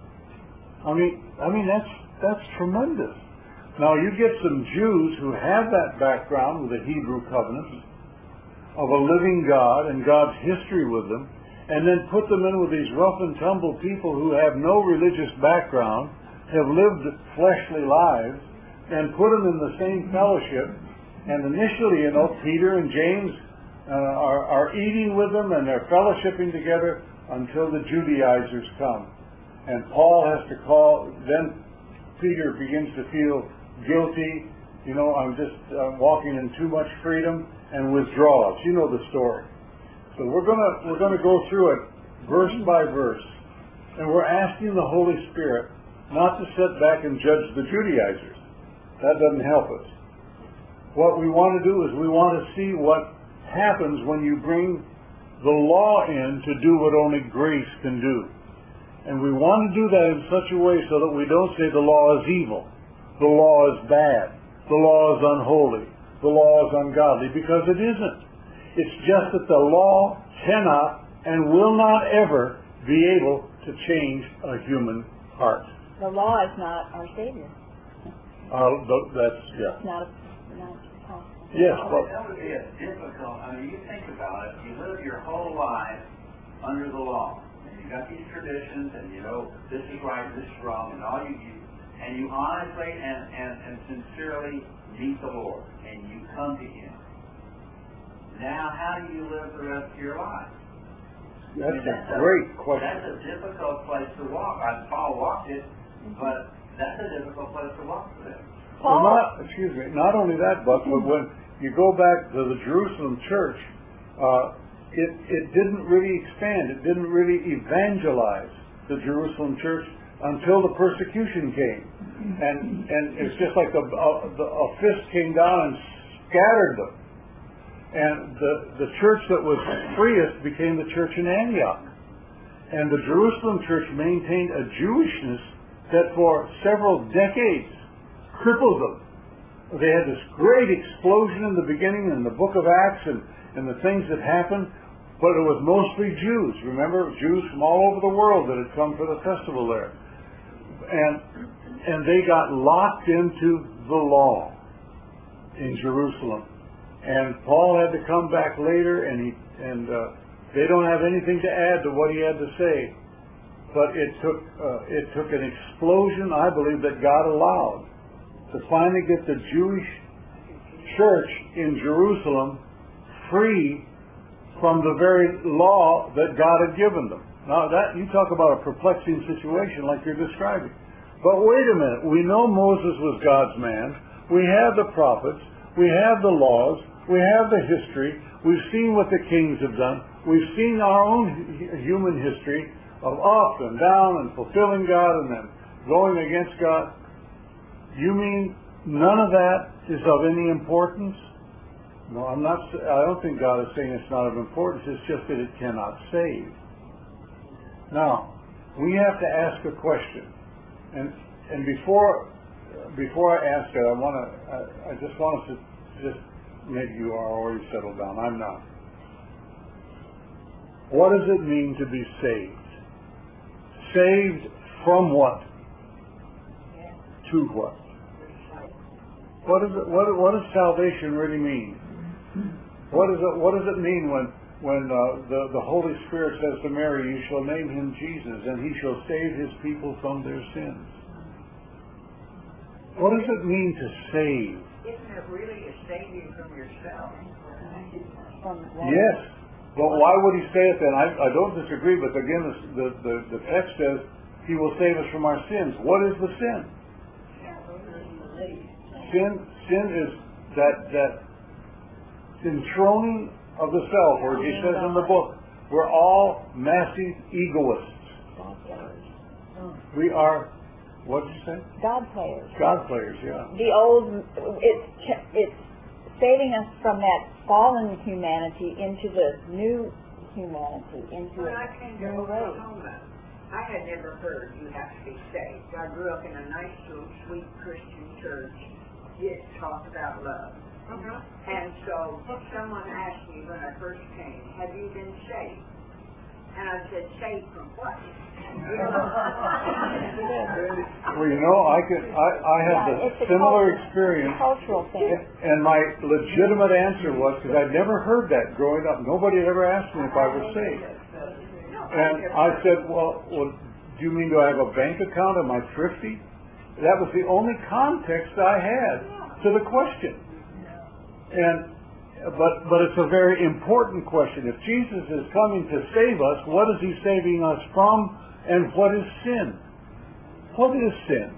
I mean, I mean that's that's tremendous. Now you get some Jews who have that background with the Hebrew covenants of a living God and God's history with them, and then put them in with these rough and tumble people who have no religious background, have lived fleshly lives, and put them in the same fellowship. And initially, you know, Peter and James uh, are, are eating with them and they're fellowshipping together until the Judaizers come. And Paul has to call, then Peter begins to feel guilty. You know, I'm just uh, walking in too much freedom, and withdraws. You know the story. So we're gonna we're gonna go through it verse by verse, and we're asking the Holy Spirit not to sit back and judge the Judaizers. That doesn't help us. What we want to do is we want to see what happens when you bring the law in to do what only grace can do. And we want to do that in such a way so that we don't say the law is evil, the law is bad, the law is unholy, the law is ungodly, because it isn't. It's just that the law cannot and will not ever be able to change a human heart. The law is not our Savior. Uh, that's, yeah. It's not, a, not possible. Yes, well, well, that would be a difficult, I mean, you think about it, you live your whole life under the law, and you got these traditions, and you know, this is right, this is wrong, and all you, you and you honestly and, and, and sincerely meet the Lord, and you come to Him. Now, how do you live the rest of your life? that's, I mean, that's a great question. That's a difficult place to walk. I, Paul walked it, but that's a difficult place to walk for them. Well, not, excuse me, not only that, but when you go back to the Jerusalem church, uh, it, it didn't really expand. It didn't really evangelize the Jerusalem church until the persecution came. And and it's just like a, a, a fist came down and scattered them. And the, the church that was freest became the church in Antioch. And the Jerusalem church maintained a Jewishness that for several decades crippled them. They had this great explosion in the beginning in the book of Acts and, and the things that happened, but it was mostly Jews. Remember, Jews from all over the world that had come for the festival there. And and they got locked into the law in Jerusalem. And Paul had to come back later, and he and uh, they don't have anything to add to what he had to say. But it took uh, it took an explosion, I believe, that God allowed to finally get the Jewish church in Jerusalem free from the very law that God had given them. Now, that you talk about a perplexing situation like you're describing. But wait a minute. We know Moses was God's man. We have the prophets. We have the laws. We have the history. We've seen what the kings have done. We've seen our own human history of up and down and fulfilling God and then going against God. You mean none of that is of any importance? No, I'm not. I don't think God is saying it's not of importance. It's just that it cannot save. Now, we have to ask a question, and and before before I ask it, I want to I, I just want us to just maybe you are already settled down. I'm not. What does it mean to be saved? Saved from what? To what? What does it, what what does salvation really mean? What does it what does it mean when when uh, the the Holy Spirit says to Mary, "You shall name him Jesus, and he shall save his people from their sins"? What does it mean to save? Isn't it really a saving from yourself? Yes, but why would he say it then? I, I don't disagree, but again, the, the the text says he will save us from our sins. What is the sin? Sin sin is that that enthroning of the self, or he says in the book, we're all massive egoists. We are, what did you say? God players. God players, yeah. The old, it's it's saving us from that fallen humanity into the new humanity, into When I came to a new way. Oklahoma, I had never heard you have to be saved. I grew up in a nice little sweet Christian church. It talked about love. Uh-huh. And so someone asked me when I first came, have you been saved? And I said, saved from what? Well, you know, I could, I, I had Yeah, the it's a similar culture- experience, cultural thing. and my legitimate answer was, because I'd never heard that growing up. Nobody had ever asked me if I was saved. And I said, well, well, do you mean do I have a bank account? Am I thrifty? That was the only context I had to the question. And but but it's a very important question. If Jesus is coming to save us, what is he saving us from, and what is sin? What is sin?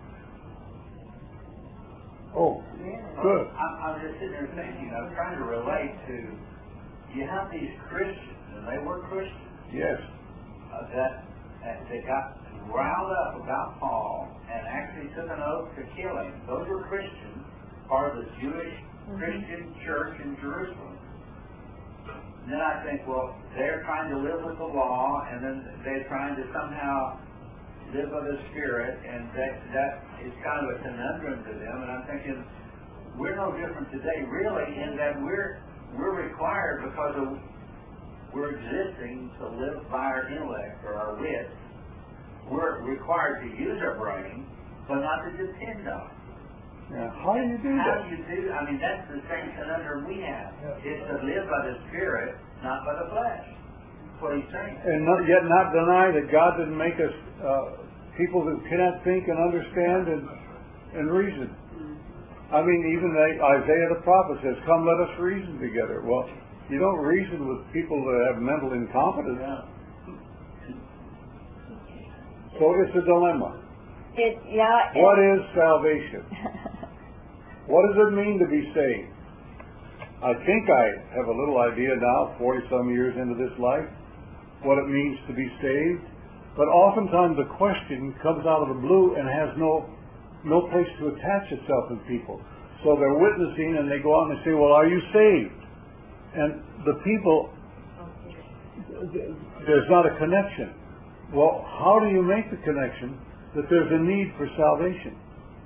Oh, good. I'm, I'm just sitting there thinking, I'm trying to relate to, you have these Christians, and they were Christians, Yes. uh, that, that they got riled up about Paul and actually took an oath to kill him. Those were Christians, part of the Jewish Christian church in Jerusalem. And then I think, well, they're trying to live with the law, and then they're trying to somehow live by the Spirit, and that that is kind of a conundrum to them. And I'm thinking, we're no different today, really, in that we're we're required, because of we're existing to live by our intellect or our wit. We're required to use our brain, but not to depend on it. Yeah. How do you do How that? do you do? I mean, that's the same conundrum we have. It's to live by the Spirit, not by the flesh. That's what he's saying. And not, yet not deny that God didn't make us uh, people who cannot think and understand and and reason. I mean, even they, Isaiah the prophet says, "Come, let us reason together." Well, you don't reason with people that have mental incompetence. So it's a dilemma. It, yeah. It, What is salvation? What does it mean to be saved? I think I have a little idea now, forty some years into this life, what it means to be saved. But oftentimes the question comes out of the blue and has no no place to attach itself in people. So they're witnessing and they go out and they say, well, are you saved? And the people, there's not a connection. Well, how do you make the connection that there's a need for salvation?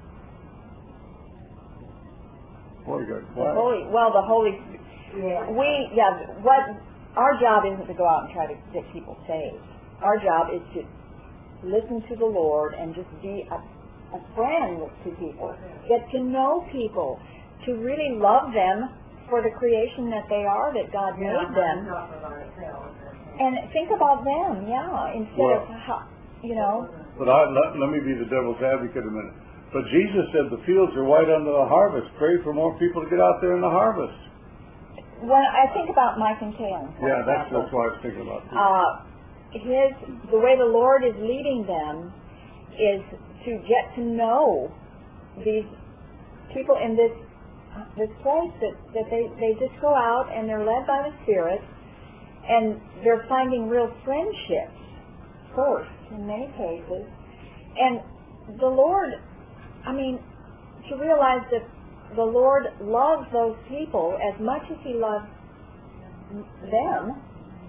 Boy, you got quiet. Holy, well, the Holy, we, yeah, what, our job isn't to go out and try to get people saved. Our job is to listen to the Lord and just be a, a friend to people, get to know people, to really love them for the creation that they are, that God made them. And think about them, yeah, instead Well, of, how, you know. But I, let, let me be the devil's advocate a minute. But Jesus said the fields are white unto the harvest. Pray for more people to get out there in the harvest. When I think about Mike and Kaylin, for Yeah, that's, example, that's what I was thinking about. uh, his, the way the Lord is leading them is to get to know these people in this this place that, that they, they just go out and they're led by the Spirit, and they're finding real friendships first in many cases. And the Lord, I mean, to realize that the Lord loves those people as much as he loves them,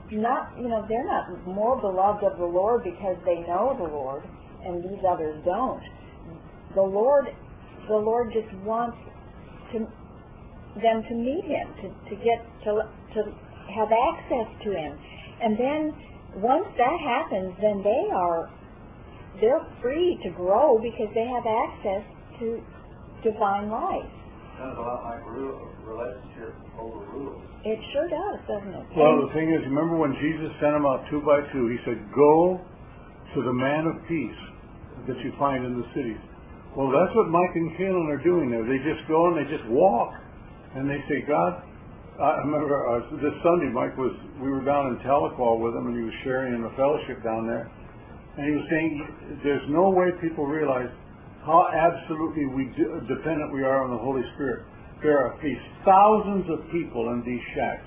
not, you know, they're not more beloved of the Lord because they know the Lord and these others don't. The Lord, the Lord just wants to, them to meet Him, to, to get to to have access to Him, and then once that happens, then they are they're free to grow because they have access to divine life. Sounds a lot like rule, relationship over rules. It sure does, doesn't it? Well, the thing is, remember when Jesus sent them out two by two, He said, "Go to the man of peace that you find in the cities." Well, that's what Mike and Kaylin are doing there. They just go and they just walk, and they say, "God," I remember uh, this Sunday, Mike was, we were down in Tahlequah with him, and he was sharing in the fellowship down there, and he was saying, there's no way people realize how absolutely we de- dependent we are on the Holy Spirit. There are these thousands of people in these shacks.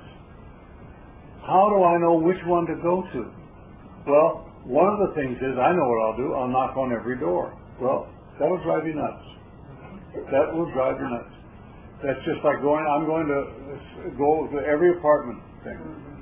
How do I know which one to go to? Well, one of the things is, I know what I'll do. I'll knock on every door. Well, that will drive you nuts. That will drive you nuts. That's just like going, I'm going to go to every apartment thing.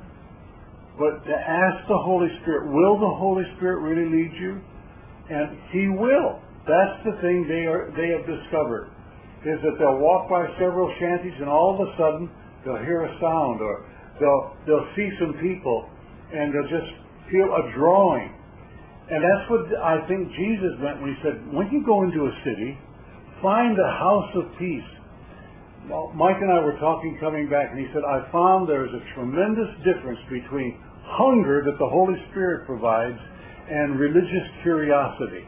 But to ask the Holy Spirit, will the Holy Spirit really lead you? And He will. That's the thing they are they have discovered, is that they'll walk by several shanties and all of a sudden they'll hear a sound, or they'll they'll see some people and they'll just feel a drawing. And that's what I think Jesus meant when He said, when you go into a city, find a house of peace. Well, Mike and I were talking coming back, and he said, I found there's a tremendous difference between hunger that the Holy Spirit provides and religious curiosity.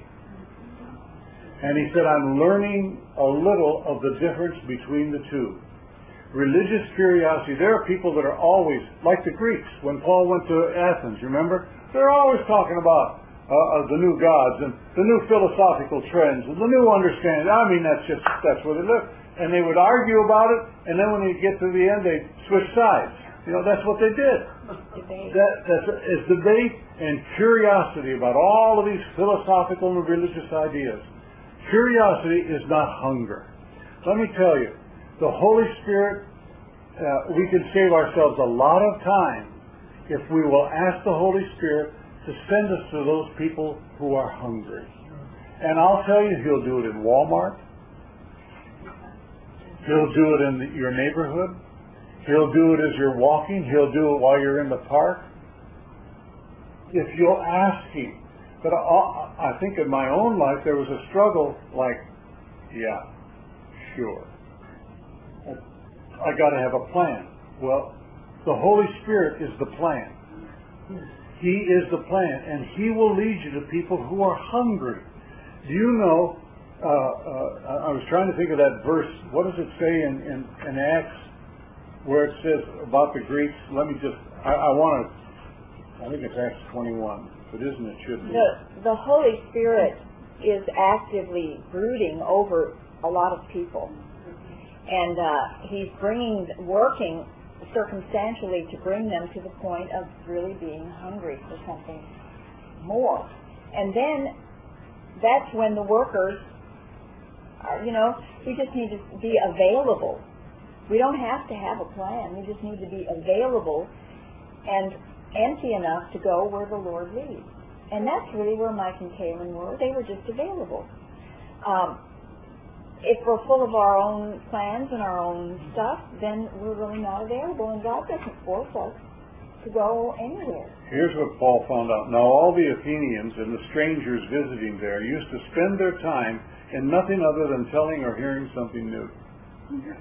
And he said, I'm learning a little of the difference between the two. Religious curiosity, there are people that are always, like the Greeks, when Paul went to Athens, remember? They're always talking about uh, uh, the new gods and the new philosophical trends and the new understanding. I mean, that's just, that's where they live. And they would argue about it, and then when they get to the end, they'd switch sides. You know, that's what they did. Debate. That, that's it's debate and curiosity about all of these philosophical and religious ideas. Curiosity is not hunger. Let me tell you, the Holy Spirit, uh, we can save ourselves a lot of time if we will ask the Holy Spirit to send us to those people who are hungry. And I'll tell you, He'll do it in Walmart. He'll do it in the, your neighborhood. He'll do it as you're walking. He'll do it while you're in the park. If you'll ask Him. But I, I think in my own life there was a struggle like, yeah, sure. I got to have a plan. Well, the Holy Spirit is the plan. He is the plan, and He will lead you to people who are hungry. Do you know, uh, uh, I was trying to think of that verse. What does it say in, in, in Acts where it says about the Greeks? Let me just, I, I want to, I think it's Acts twenty-one. If it isn't, it should be. The, the Holy Spirit is actively brooding over a lot of people. And uh, He's bringing, working circumstantially to bring them to the point of really being hungry for something more. And then that's when the workers are, you know, we just need to be available. We don't have to have a plan. We just need to be available and empty enough to go where the Lord leads. And that's really where Mike and Kaylin were. They were just available. Um, if we're full of our own plans and our own stuff, then we're really not available, and God doesn't force us to go anywhere. Here's what Paul found out. Now all the Athenians and the strangers visiting there used to spend their time in nothing other than telling or hearing something new. Mm-hmm.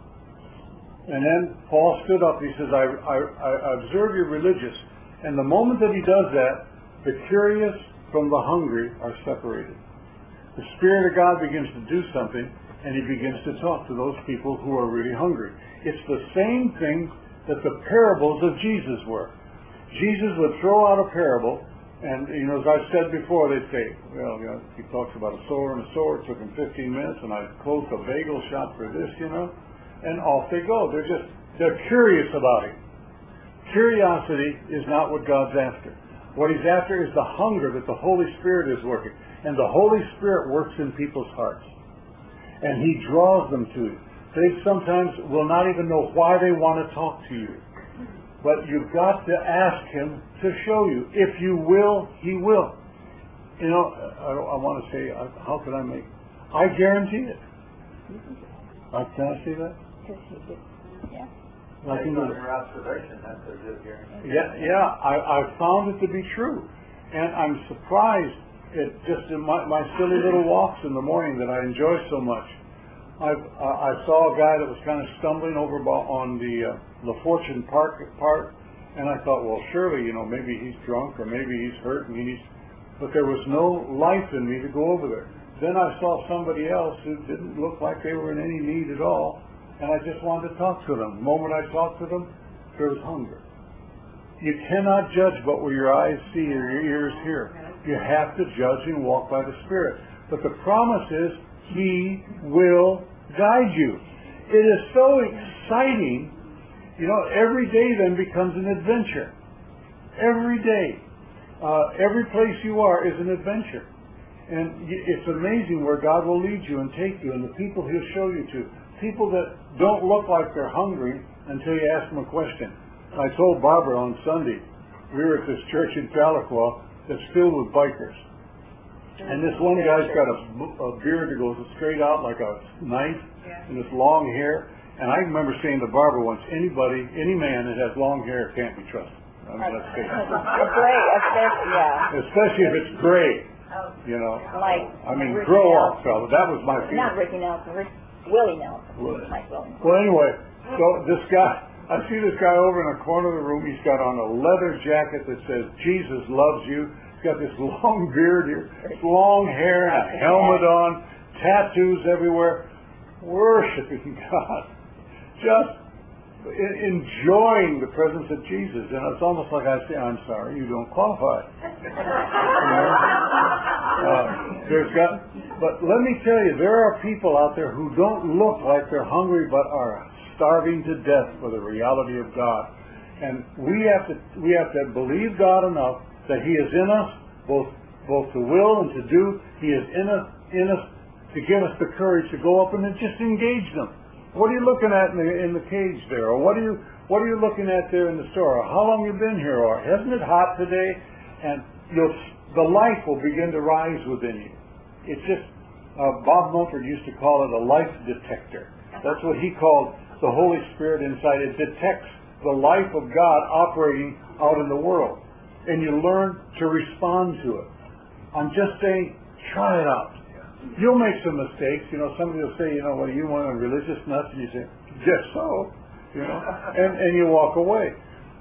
And then Paul stood up and he says, I, I, I observe you're religious. And the moment that he does that, the curious from the hungry are separated. The Spirit of God begins to do something, and He begins to talk to those people who are really hungry. It's the same thing that the parables of Jesus were. Jesus would throw out a parable, and, you know, as I've said before, they'd say, well, you know, He talks about a sower and a sower. It took him fifteen minutes, and I closed a bagel shop for this, you know. And off they go. They're just, they're curious about Him. Curiosity is not what God's after. What He's after is the hunger that the Holy Spirit is working. And the Holy Spirit works in people's hearts. And He draws them to you. They sometimes will not even know why they want to talk to you. But you've got to ask Him to show you. If you will, He will. You know, I, I want to say, how can I make? I guarantee it. Uh, can I say that? Yeah. I can do Based on it. your observation, that's a good guarantee. Yeah, yeah. I, I found it to be true, and I'm surprised at just in my, my silly little walks in the morning that I enjoy so much. I've, uh, I saw a guy that was kind of stumbling over bo- on the uh, the Fortune Park part, and I thought, well, surely, you know, maybe he's drunk or maybe he's hurt and he needs. But there was no life in me to go over there. Then I saw somebody else who didn't look like they were in any need at all, and I just wanted to talk to them. The moment I talked to them, there was hunger. You cannot judge but what your eyes see or your ears hear. You have to judge and walk by the Spirit. But the promise is He will guide you. It is so exciting. You know, every day then becomes an adventure. Every day. Uh, every place you are is an adventure. And it's amazing where God will lead you and take you and the people He'll show you to. People that don't look like they're hungry until you ask them a question. I told Barbara on Sunday, we were at this church in Tahlequah that's filled with bikers. And this one guy's got a, a beard that goes straight out like a knife and this long hair. And I remember saying to Barbara once, anybody, any man that has long hair can't be trusted. I mean, let's face it. Gray, especially, yeah. Especially if it's gray. You know, Like I mean, Ricky grow Nelson. up, fella. That was my feeling. Not Ricky Nelson, Rick, Willie Nelson. Willie. Mike Willie. Well, anyway, so this guy, I see this guy over in a corner of the room. He's got on a leather jacket that says, Jesus loves you. He's got this long beard here, long hair, and a helmet on, tattoos everywhere, worshiping God. Just enjoying the presence of Jesus. And it's almost like I say, I'm sorry, you don't qualify. You know? uh, there's got, but let me tell you, there are people out there who don't look like they're hungry but are starving to death for the reality of God. And we have to we have to believe God enough that He is in us, both both to will and to do. He is in us in us to give us the courage to go up and just engage them. What are you looking at in the in the cage there? Or what are you what are you looking at there in the store? Or how long you been here? Or isn't it hot today? And you'll, the life will begin to rise within you. It's just uh, Bob Mumford used to call it a life detector. That's what he called the Holy Spirit inside. It detects the life of God operating out in the world, and you learn to respond to it. I'm just saying, try it out. You'll make some mistakes. You know, somebody will say, you know, what, are you one of religious nuts? And you say, just so. You know, and, and you walk away.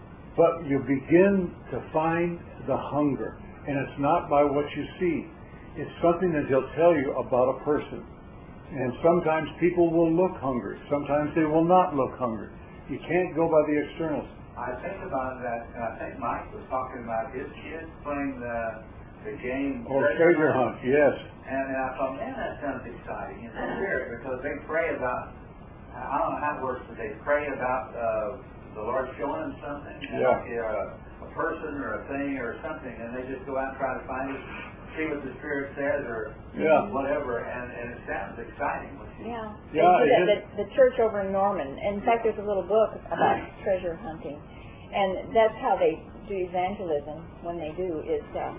But you begin to find the hunger. And it's not by what you see. It's something that He'll tell you about a person. And sometimes people will look hungry. Sometimes they will not look hungry. You can't go by the externals. I think about that, and I think Mike was talking about his kids playing the the game. Oh, treasure hunt, yes. And, and I thought, man, that sounds exciting in the spirit, because they pray about, I don't know how it works, but they pray about uh, the Lord showing them something, yeah. like a, a person or a thing or something, and they just go out and try to find it, see what the Spirit says or yeah. whatever, and, and it sounds exciting. Yeah, yeah they do that, the, the church over in Norman. In fact, there's a little book about treasure hunting, and that's how they do evangelism. When they do, is uh,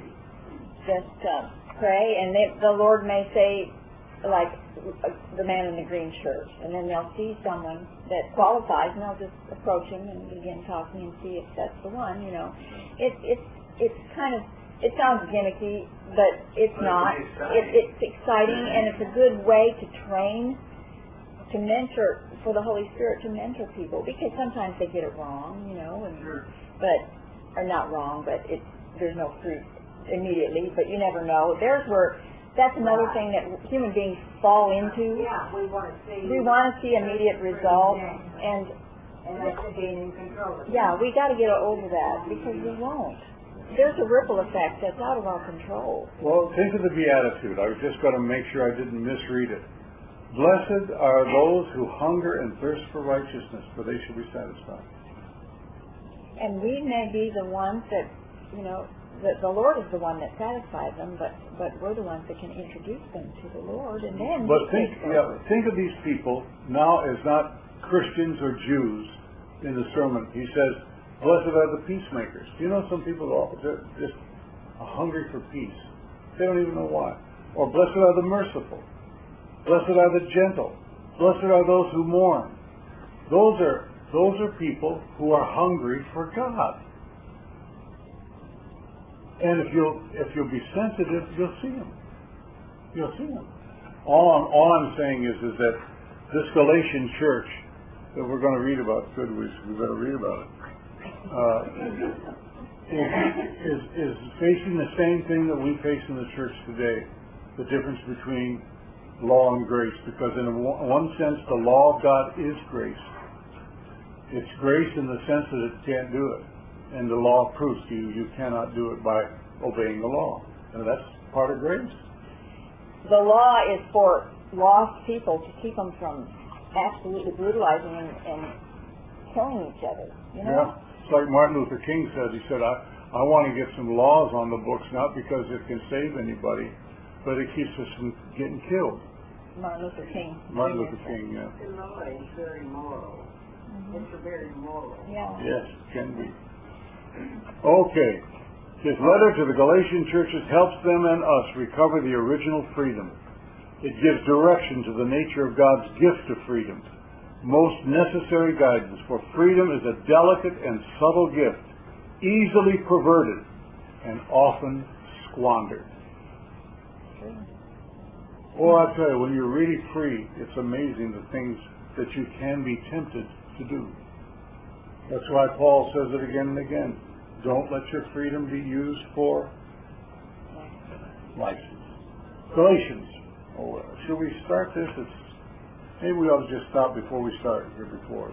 just uh, pray, and they, the Lord may say, like uh, the man in the green shirt, and then they'll see someone that qualifies, and they'll just approach him and begin talking and see if that's the one. You know, it, it's it's kind of it sounds gimmicky, but it's but not. It's it, it's exciting, and it's a good way to train, to mentor, for the Holy Spirit to mentor people, because sometimes they get it wrong, you know, and Sure. but or not wrong, but it's there's no fruit immediately, but you never know. There's where that's another thing that human beings fall into. Yeah, we want to see. We want to see immediate results, and and that's being in control of it. yeah, we got to get over that, because we won't. There's a ripple effect that's out of our control. Well, think of the Beatitude. I was just going to make sure I didn't misread it. Blessed are those who hunger and thirst for righteousness, for they shall be satisfied. And we may be the ones that, you know, the, the Lord is the one that satisfies them, but, but we're the ones that can introduce them to the Lord, and then But He think, takes over. yeah, think of these people now as not Christians or Jews in the sermon. He says, Blessed are the peacemakers. Do you know some people are just hungry for peace? They don't even know why. Or blessed are the merciful. Blessed are the gentle. Blessed are those who mourn. Those are those are people who are hungry for God. And if you'll if you'll be sensitive, you'll see them. You'll see them. All I'm all I'm saying is is that this Galatian church that we're going to read about, good, we we better read about it. Uh, is, is is facing the same thing that we face in the church today. The difference between law and grace, because in one sense the law of God is grace. It's grace in the sense that it can't do it, and the law proves to you you cannot do it by obeying the law, and that's part of grace. The law is for lost people to keep them from absolutely brutalizing and, and killing each other. You know? Yeah, it's like Martin Luther King said. He said, "I I want to get some laws on the books, not because it can save anybody, but it keeps us from getting killed." Martin Luther King. Martin Luther King, yeah. The law is very moral. Mm-hmm. It's a very moral. Yeah. Yes, can be. Okay. His letter to the Galatian churches helps them and us recover the original freedom. It gives direction to the nature of God's gift of freedom. Most necessary guidance, for freedom is a delicate and subtle gift, easily perverted and often squandered. Oh, I tell you, when you're really free, it's amazing the things that you can be tempted to do. That's why Paul says it again and again. Don't let your freedom be used for license. Galatians. Oh, should we start this? It's, maybe we ought to just stop before we start here before.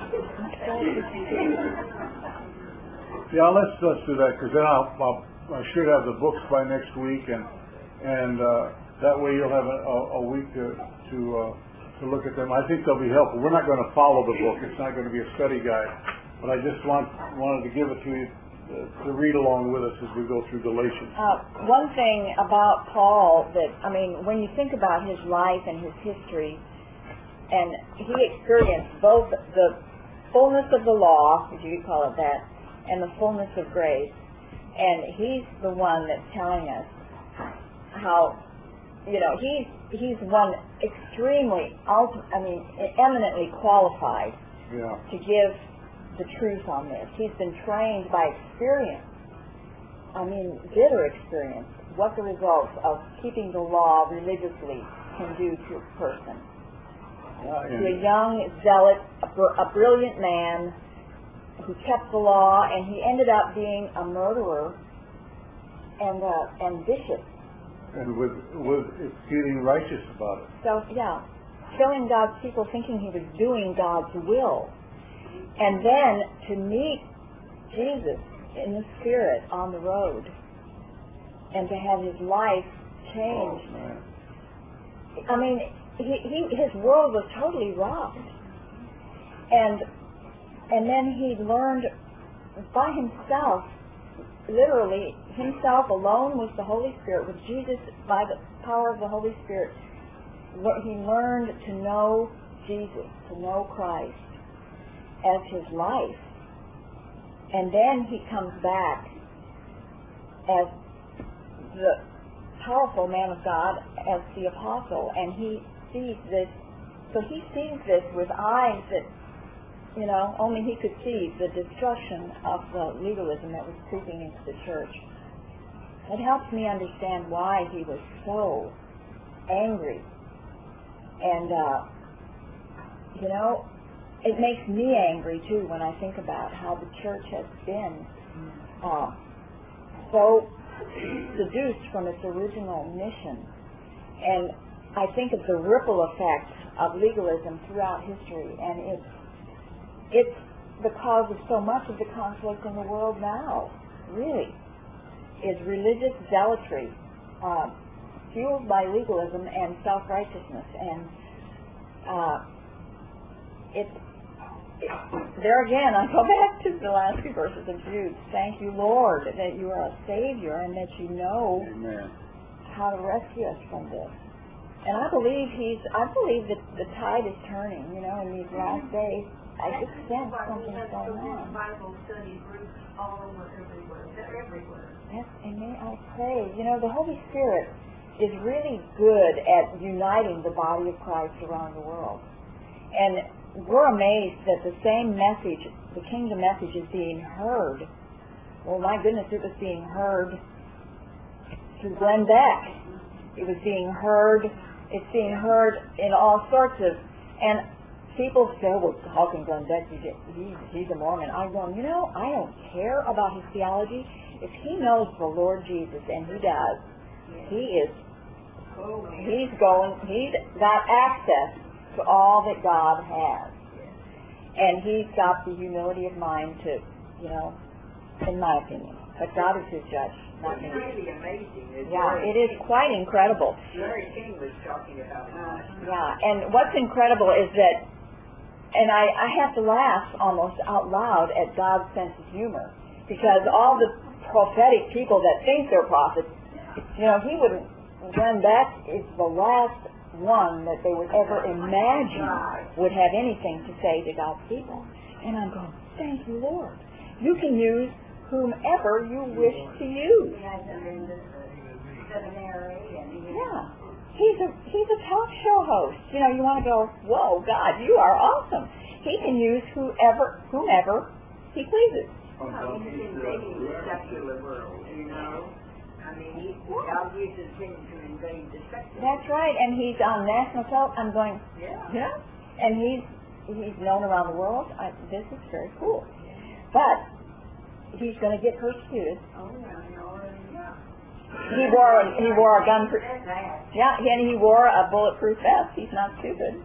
Yeah, let's let's do that, because then I'll, I'll I should have the books by next week, and and uh, that way you'll have a, a, a week to to uh, to look at them. I think they'll be helpful. We're not going to follow the book; it's not going to be a study guide. But I just want wanted to give it to you uh, to read along with us as we go through Galatians. Uh, one thing about Paul that I mean, when you think about his life and his history, and he experienced both the fullness of the law, if you could call it that, and the fullness of grace. And he's the one that's telling us how, you know, he's he's one extremely, I mean, eminently qualified yeah. to give the truth on this. He's been trained by experience. I mean, bitter experience. What the results of keeping the law religiously can do to a person. Yeah, to a young zealot, a, br- a brilliant man who kept the law, and he ended up being a murderer and uh, and vicious. And with with feeling righteous about it. So yeah, killing God's people, thinking he was doing God's will, and then to meet Jesus in the Spirit on the road, and to have his life changed. Oh, man. I mean, he, he his world was totally rocked, and. And then he learned by himself, literally, himself alone with the Holy Spirit, with Jesus by the power of the Holy Spirit. He learned to know Jesus, to know Christ as his life. And then he comes back as the powerful man of God, as the apostle, and he sees this. So he sees this with eyes that, you know, only he could see the destruction of the legalism that was creeping into the church. It helps me understand why he was so angry. And, uh, you know, it makes me angry, too, when I think about how the church has been uh, so seduced from its original mission. And I think of the ripple effect of legalism throughout history, and it's It's the cause of so much of the conflict in the world now, really, is religious zealotry, uh, fueled by legalism and self-righteousness. And uh, it's, it, there again, I go back to the last few verses of Jude. Thank you, Lord, that you are a Savior and that you know Amen. how to rescue us from this. And I believe he's, I believe that the tide is turning, you know, in these last days. I just sense That's why we something's have so going many on. Bible study groups all over everywhere. They're everywhere. Yes, and may I pray, you know, the Holy Spirit is really good at uniting the body of Christ around the world. And we're amazed that the same message, the kingdom message, is being heard. Well, my goodness, it was being heard through Glenn Beck. It was being heard, it's being heard in all sorts of, and people say, well, how can Glenn Beck be, he's, he's a Mormon. I'm going, you know, I don't care about his theology. If he knows the Lord Jesus, and he does, he is, he's going, he's got access to all that God has. And he's got the humility of mind to, you know, in my opinion. But God is his judge, not me. It's really amazing. It's Yeah, Larry it is quite incredible. Larry King was talking about it. Yeah, and what's incredible is that, and I, I have to laugh almost out loud at God's sense of humor, because all the prophetic people that think they're prophets, you know, he wouldn't, Glenn Beck is the last one that they would ever imagine would have anything to say to God's people. And I'm going, thank you, Lord. You can use whomever you wish to use. He has them in the seminary and he Yeah. He's a he's a talk show host. You know, you want to go, whoa, God, you are awesome. He can use whoever whomever he pleases. Well, he's invading the secular world, you know. I mean, he, God uses him to invade the secular. That's right, and he's on national television. I'm going, Yeah. yeah, and he's he's known around the world. I, this is very cool, but he's going to get persecuted. Oh, yeah, he already, yeah. He wore a, he wore a gun. Pr- That's that. yeah, and he wore a bulletproof vest. He's not stupid.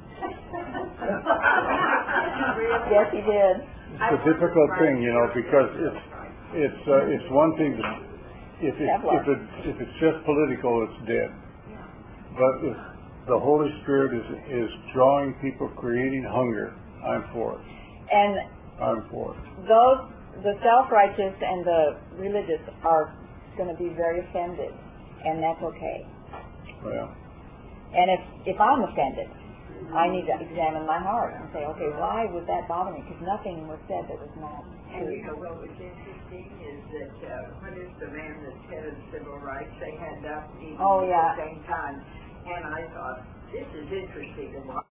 Yes, he did. It's a difficult thing, you know, because it's it's uh, it's one thing to, if it, if it if it's just political, it's dead. But if the Holy Spirit is is drawing people, creating hunger, I'm for it. And I'm for it. those the self-righteous and the religious are going to be very offended, and that's okay. Well, And if if I'm offended, I need to examine my heart and say, okay, why would that bother me? Because nothing was said that was not And true. you know what was interesting is that, uh, what is the man that's head of civil rights? They had that meeting Oh, yeah. at the same time. And I thought, this is interesting to watch.